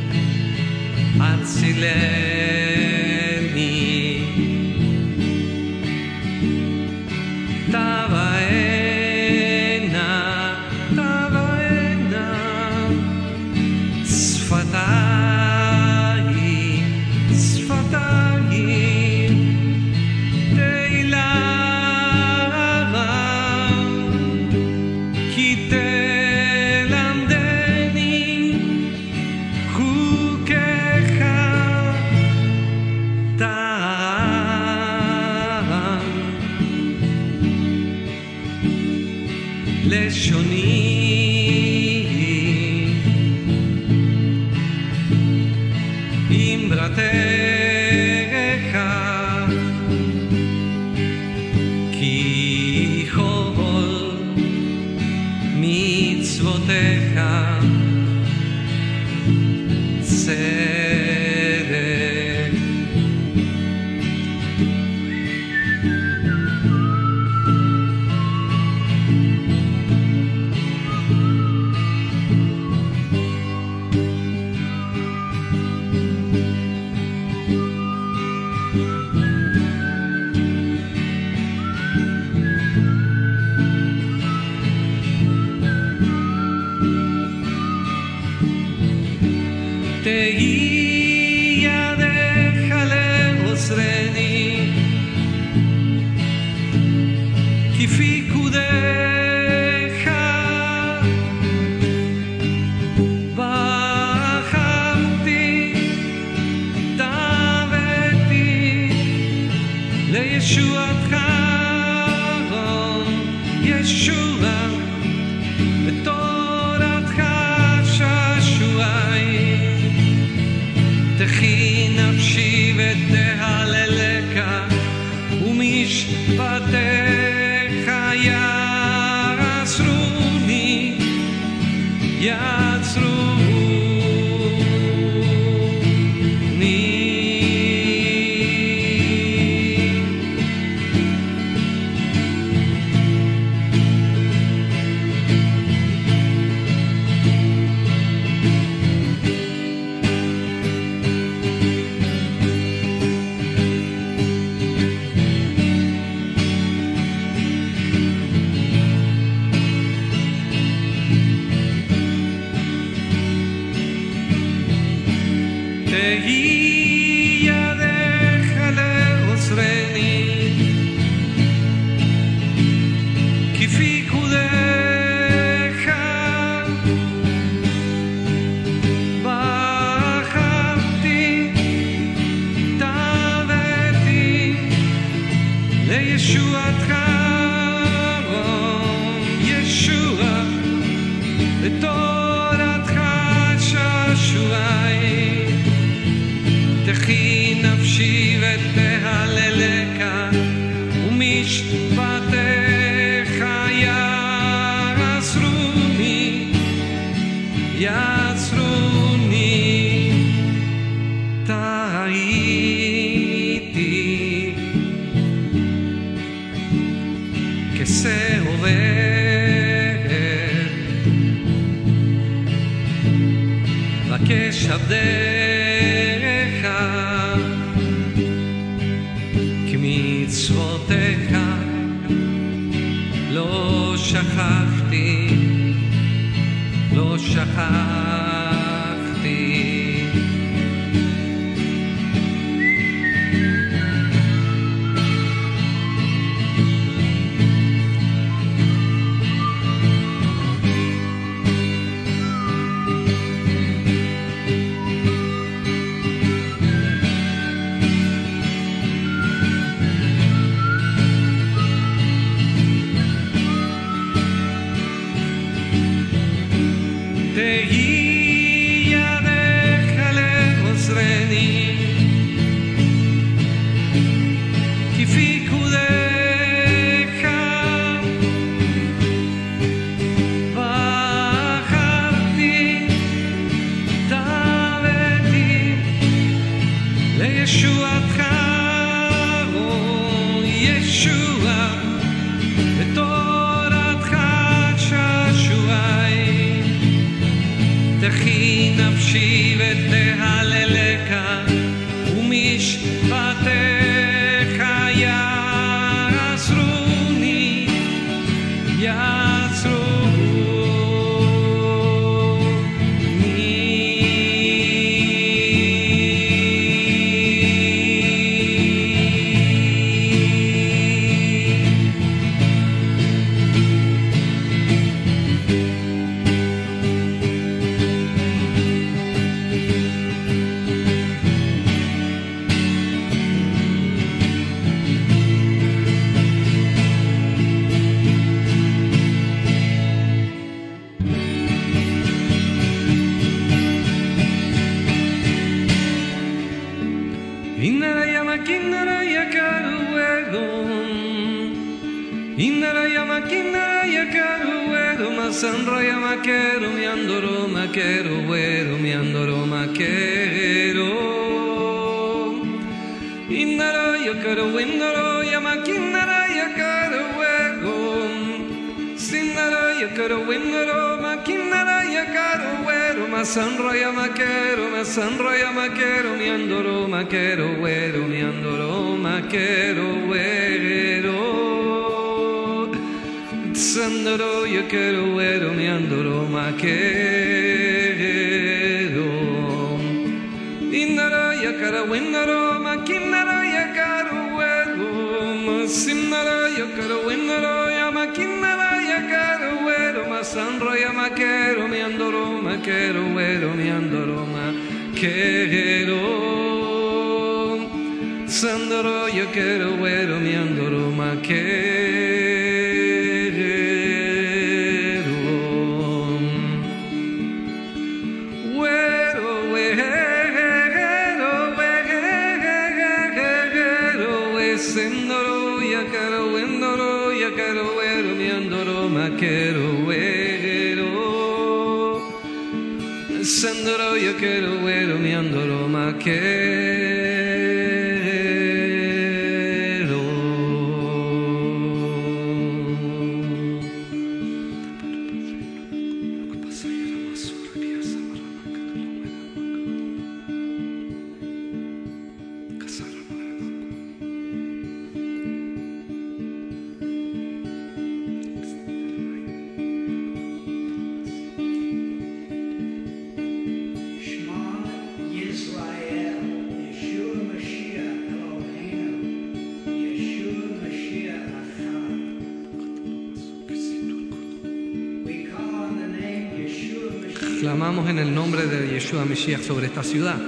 הצילני תבואנה תבואנה שפתיי שפתיי תהילמה כי תלמדני חוקיך טעם לשוני אמרתך כי כל מצוותיך צדק תהי ידך לעוזרני כפיקודך בחרתי דבתי לישועתך ישוע בתורתך ששועי תחי נפשי ותהללך ומשפטיך יעצרוני תהי ידך לעוזרני כפיקודך בחרתי דבתי לישועתך ישוע בתורתך יעצרוני, טעיתי, כסה עובר, בקש עבדיך, כמצוותיך, לא שכחתי, לא שכחתי. Sanraya maquero, mi andoro maquero, güero, mi andoro maquero. Indaro yo quiero, indaro ya maquinara ya quiero, güero. Sindaro yo quiero, indaro maquinara ya quiero, güero. Sanraya maquero, mi andoro maquero, güero, mi andoro maquero, güero. Sandoro yo quiero güero, mi andoro maquero. Indaro yo quiero windaro, maquinaro yo quiero güero. Sindaro yo quiero windaro, ya maquinaro yo quiero güero. Masandro ya maquero, mi andoro maquero, güero, mi andoro maquero. Sandoro yo quiero güero, mi andoro maquero. Maquero, güero. Sandoro yo quiero güero, mi andoro maquero. Clamamos en el nombre de Yeshua Mashiach sobre esta ciudad.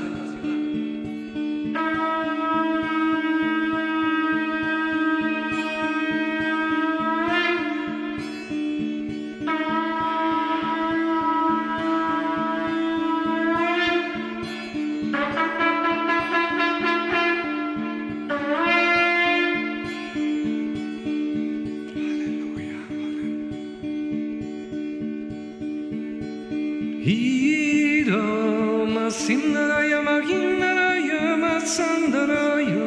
Hiro masindaraya magindaraya masandaraya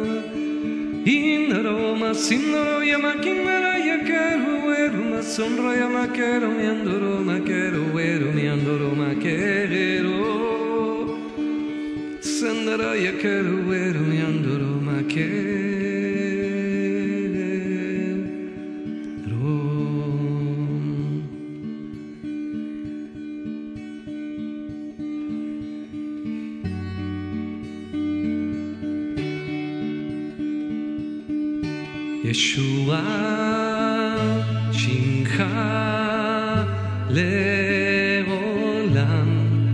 Hiro masindaraya magindaraya keru eru masonraya makero miandoro makero eru miandoro makero Sandaraya keru eru miandoro makero Yeshua Shincha Le'olam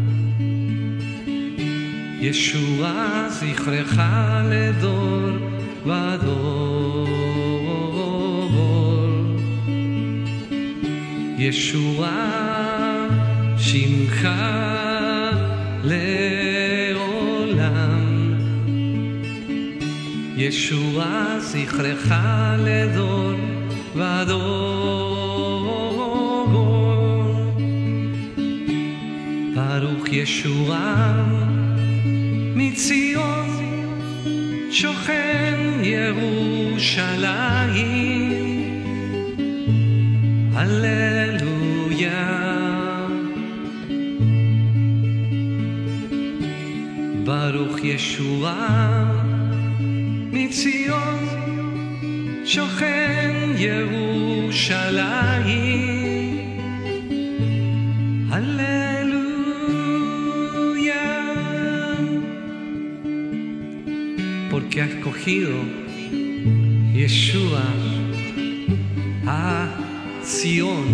Yeshua Zichrecha Ledor Vador Yeshua Shincha Le'olam Yeshua Zichrecha Ledor Vador Baruch Yeshua Mitzion Shochen Yerushalayim Hallelujah Baruch Yeshua Mitzion Shochen Yerushalayim Aleluya Porque ha escogido Yeshua a Sion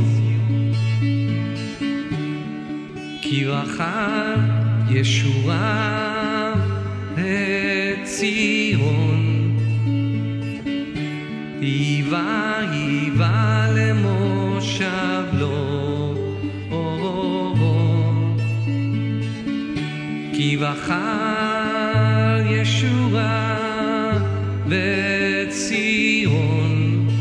Ki bachar Yeshua et Sion Iva למושב לו כי בחר ישועה בציון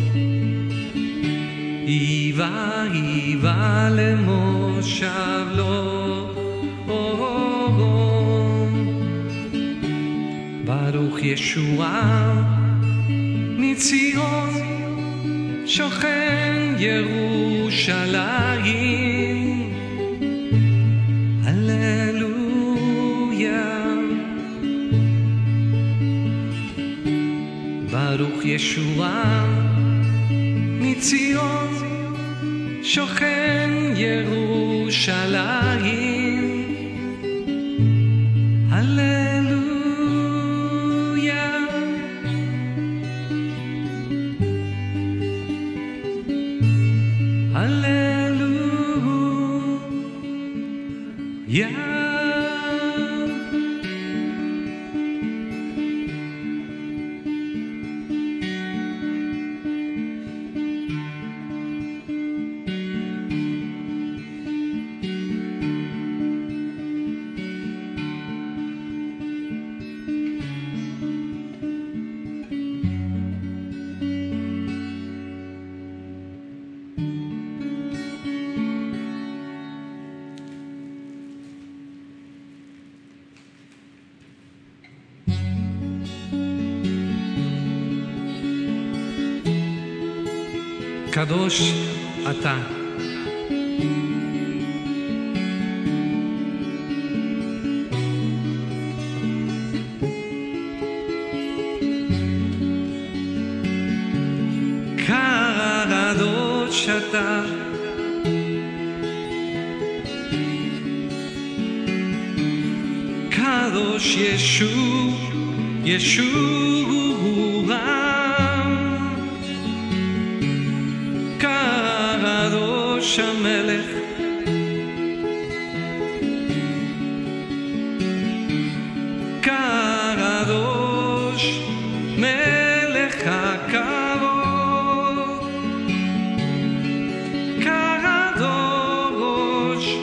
איבה למושב לו ברוך ישועה מציון שוכן ירושלים הללויה ברוך ישועה מציון שוכן ירושלים הללויה הללויה קדוש אתה קדוש אתה קדוש ישוע קדוש המלך קדוש מלך הכבוד קדוש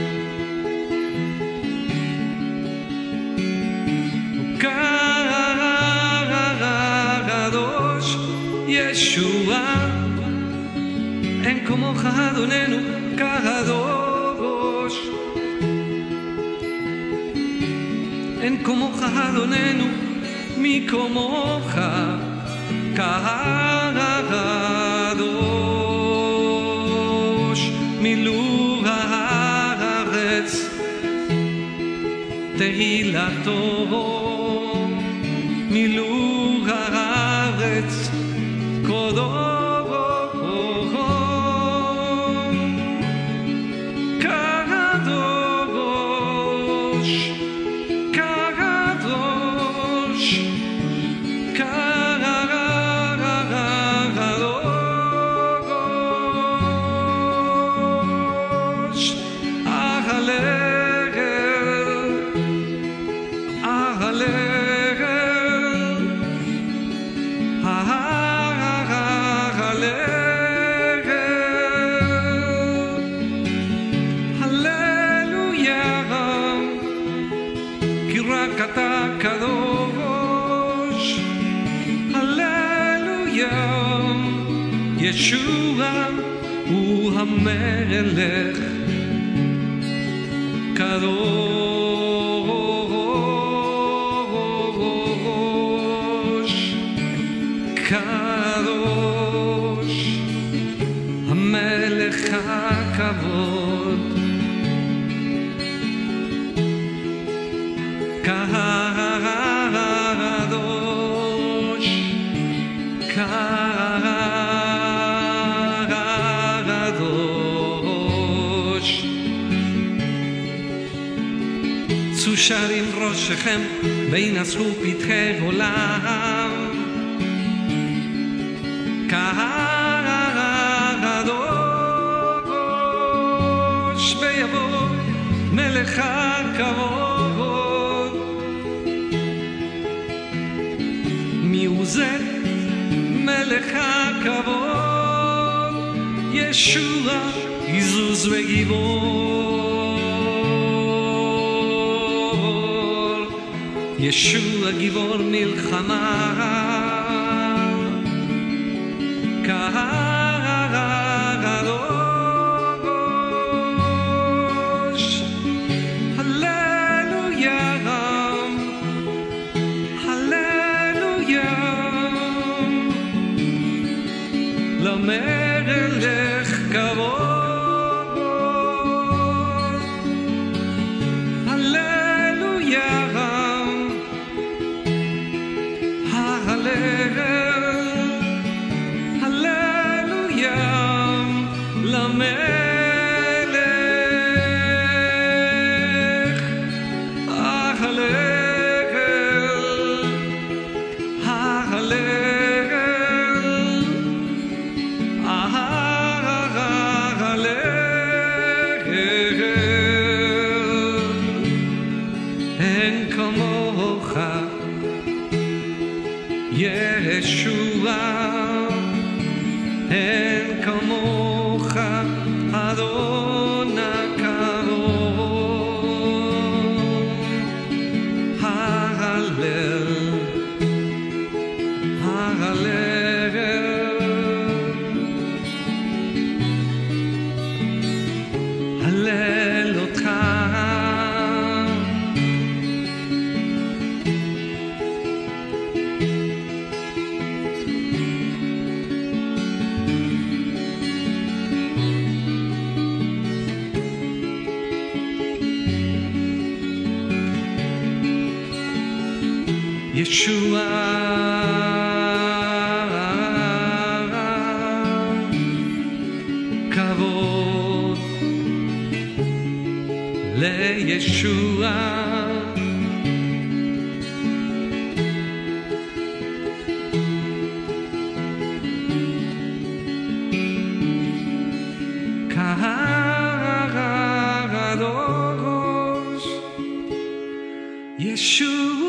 קדוש ישוע אין כמוך אדוננו קדוש אין כמוך אדוננו, מי כמוך קדוש. מילאו הארץ תהילתו, מילאו הארץ קודש. ישוע הוא המלך קדוש, קדוש, המלך הכבוד, קדוש, שרים ראשכם וינשאו פתחי עולם, קדוש, ויבוא מלך הכבוד. מי הוא זה מלך הכבוד? ישוע עזוז וגיבור, ישוע גיבור מלחמה, קדוש, הללויה, הללויה, למלך כבוד. ישוע, אין כמוך אדון הקרוב. ההלל, ההלל, הלל אותך. ישוע, כבוד לישוע, קדוש, ישוע.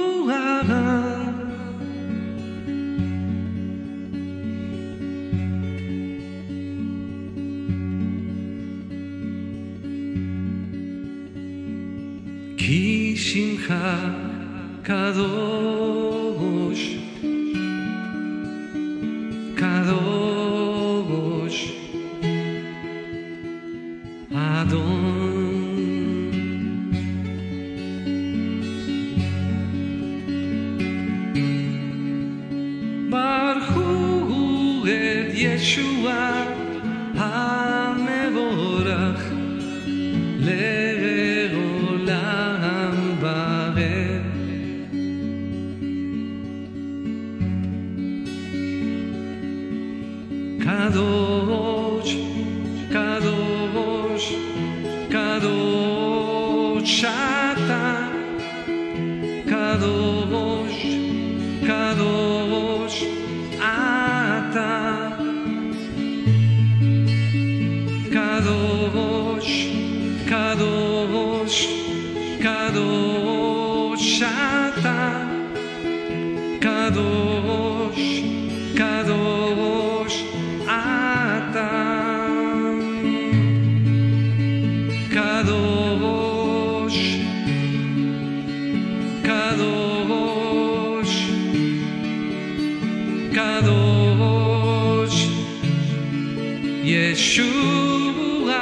כי שמך קדוש, קדוש, אדון. ברכו את ישוע המבורך לעולם ברך. קדוש, קדוש, קדוש אתה, קדוש, קדוש אתה, קדוש, קדוש, קדוש אתה, קדוש, קדוש אתה, קדוש, קדוש, קדוש, ישוע,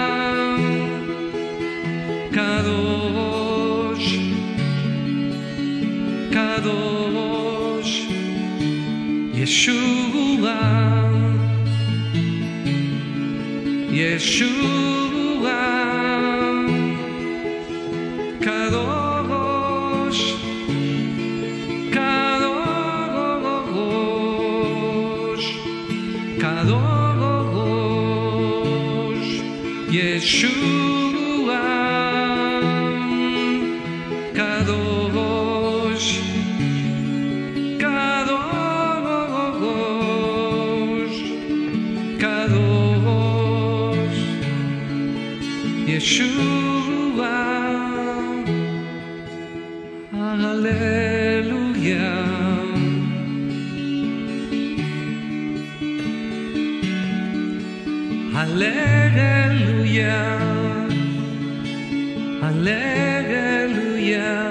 קדוש, קדוש, ישוע, ישוע, קדוש, קדוש, קדוש, ישוע, קדוש, קדוש, קדוש, ישוע, הללויה. Hallelujah, Hallelujah,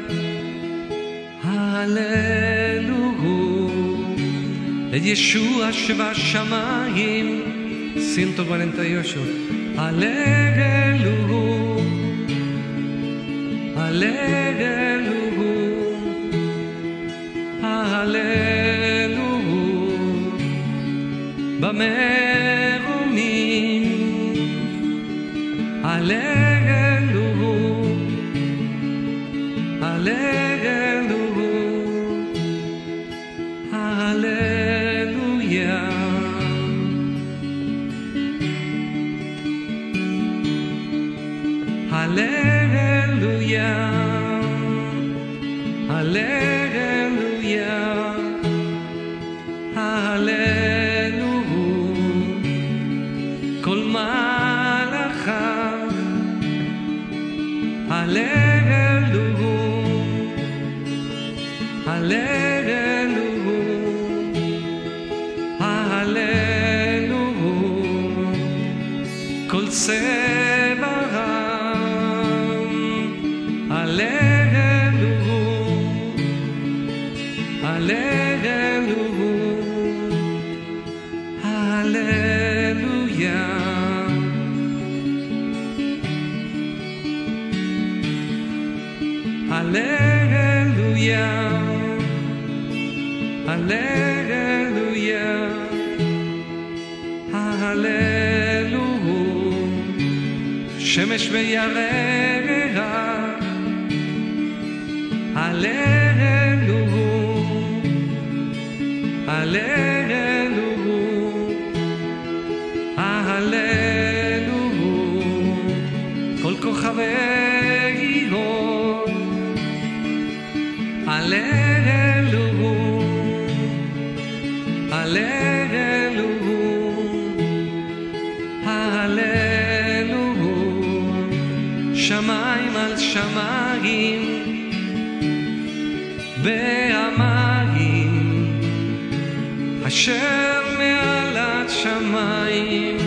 Hallelujah. את ישוע שבשמיים, 148. Hallelujah, Hallelujah, Hallelujah. במרומים, Hallelujah, Hallelujah, Hallelujah. Hallelujah, Hallelujah, Hallelujah. כל מלאכיו, Hallelujah, Hallelujah, Hallelujah. כל צבאם, Hallelujah, Hallelujah, Hallelujah. Hallelujah, Hallelujah, Hallelujah. שמש וירח, Hallelujah, Hallelujah, Hallelujah. כל כוכבי אור, Hallelujah, Hallelujah, Hallelujah. שמיים על שמיים, והמים אשר מעל השמיים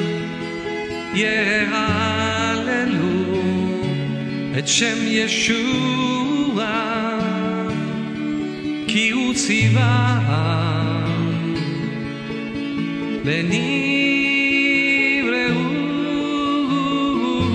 יהללו את שם ישוע, כי הוא ציווהם ונבראו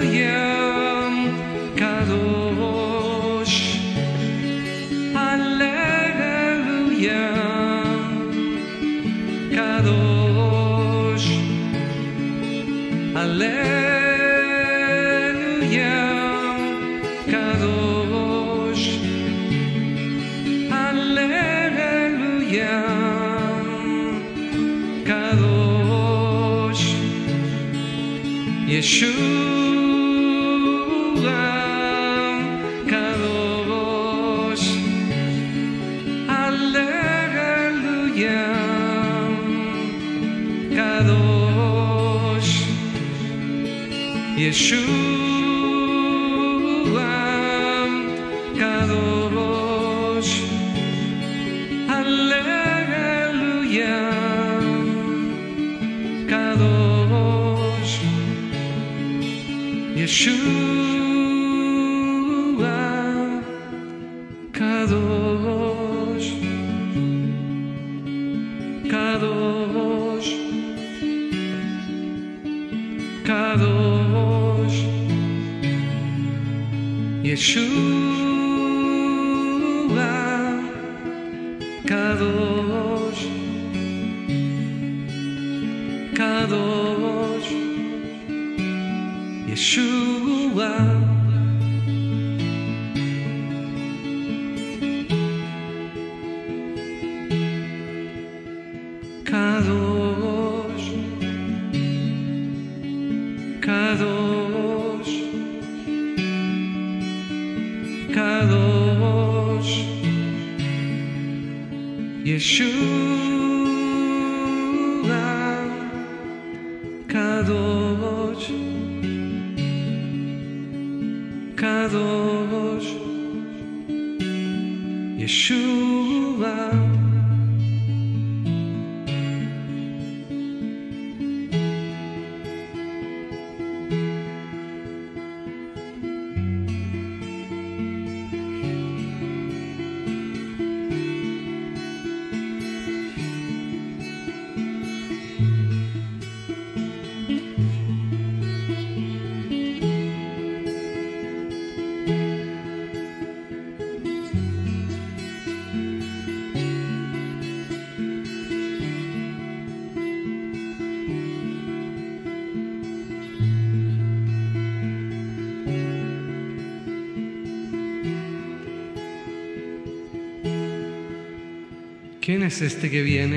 ¿Quién es este que viene?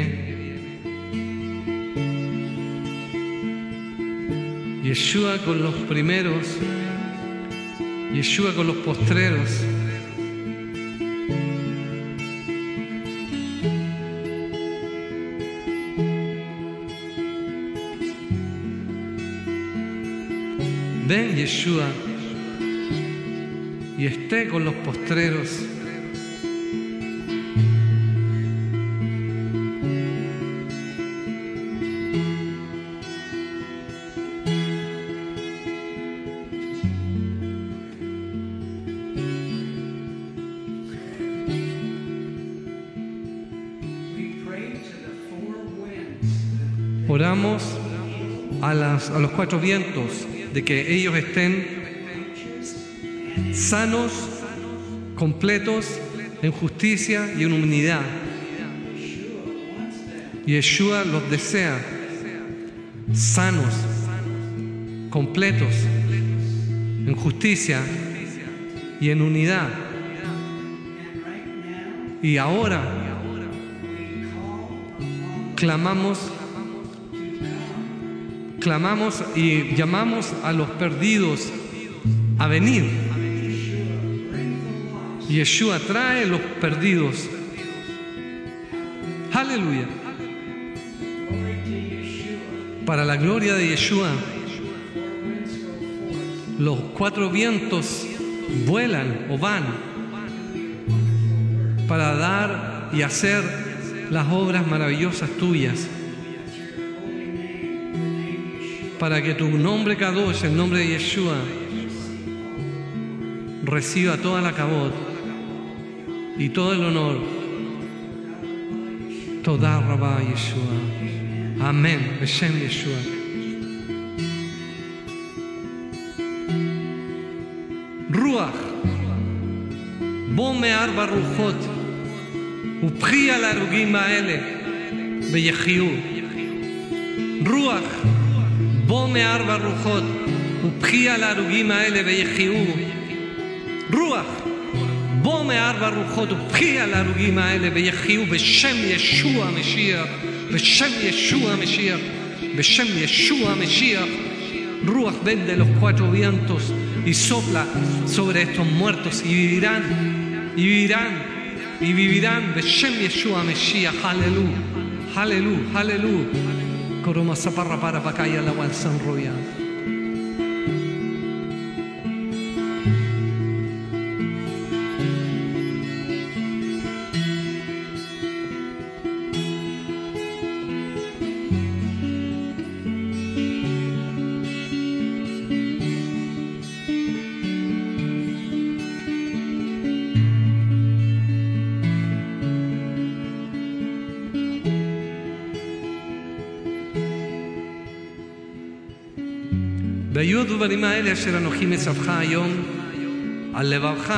Yeshua con los primeros, Yeshua con los postreros. Ven Yeshua y esté con los postreros. Oramos a los cuatro vientos de que ellos estén sanos, completos, en justicia y en unidad. Yeshua los desea sanos, completos, en justicia y en unidad. Y ahora clamamos y llamamos a los perdidos a venir. Yeshua trae los perdidos. Aleluya. Para la gloria de Yeshua, los cuatro vientos vuelan o van para dar y hacer las obras maravillosas tuyas, para que tu nombre Kadosh, el nombre de Yeshua, reciba toda la kabod y todo el honor. Toda Rabá Yeshua. Amén. Beshem Yeshua. רוח, בוא מארבע רוחות, ובכי על ההרוגים האלה ויחיו. רוח, בוא מארבע רוחות, ובכי על ההרוגים האלה ויחיו. רוח, בוא מארבע רוחות, ובכי על ההרוגים האלה ויחיו בשם ישוע המשיח, בשם ישוע המשיח, בשם Yeshua Mashiach. Ruach, ven de los cuatro vientos y sopla sobre estos muertos y vivirán, y vivirán, y vivirán. Beshem Yeshua Mashiach. Aleluya, aleluya, aleluya. Coroma saparra para pacaya la wal san royal. והיו הדברים האלה אשר אנוכי מצווך היום על לבבך,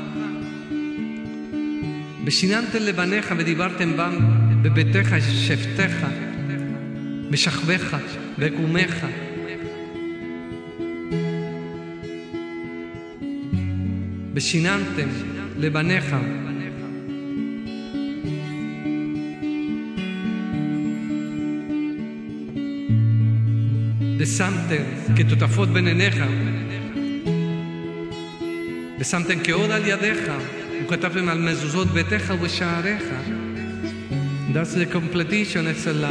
ושיננתם לבניך ודיברתם בם בביתך, שבתך, בשכבך וקומך. ושיננתם לבניך ושמתם כתותפות בין עיניך, ושמתם כעוד על ידיך, וכתבתם על מזוזות ביתך ובשעריך. That's the completion, esa es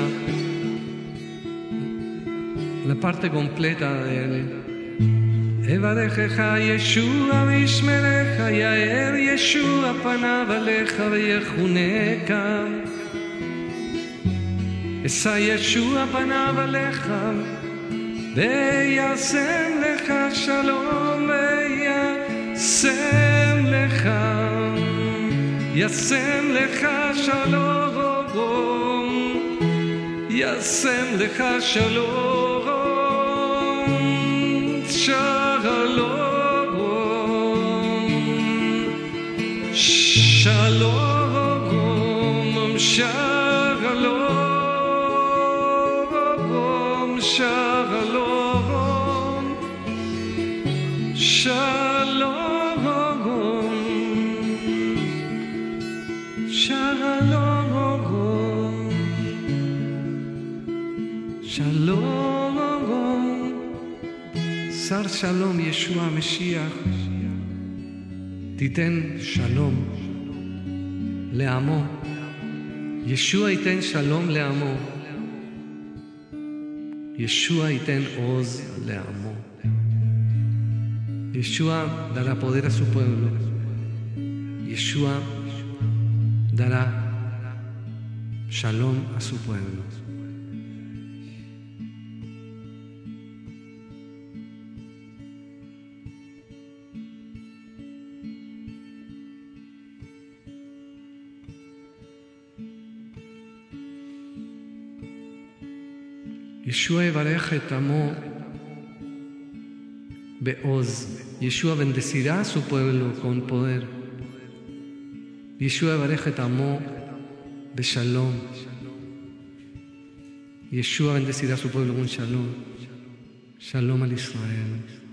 la parte completa de él. Evarejeja Yeshua vishmereja, yaer Yeshua panav aleja veyechuneka. Esa Yeshua panav aleja וישם לך שלום, וישם לך, ישם לך שלום, ישם לך שלום, שלום, שלום, שלום, שלום, שר שלום ישוע המשיח, תיתן שלום לעמו. ישוע ייתן שלום לעמו. Yeshua iten oz leamo. Yeshua dará poder a su pueblo. Yeshua dará shalom a su pueblo. Yeshua yevarech et amo beoz. Yeshua bendecirá a su pueblo con poder. Yeshua yevarech et amo beshalom. Yeshua bendecirá a su pueblo con shalom. Shalom al Israel.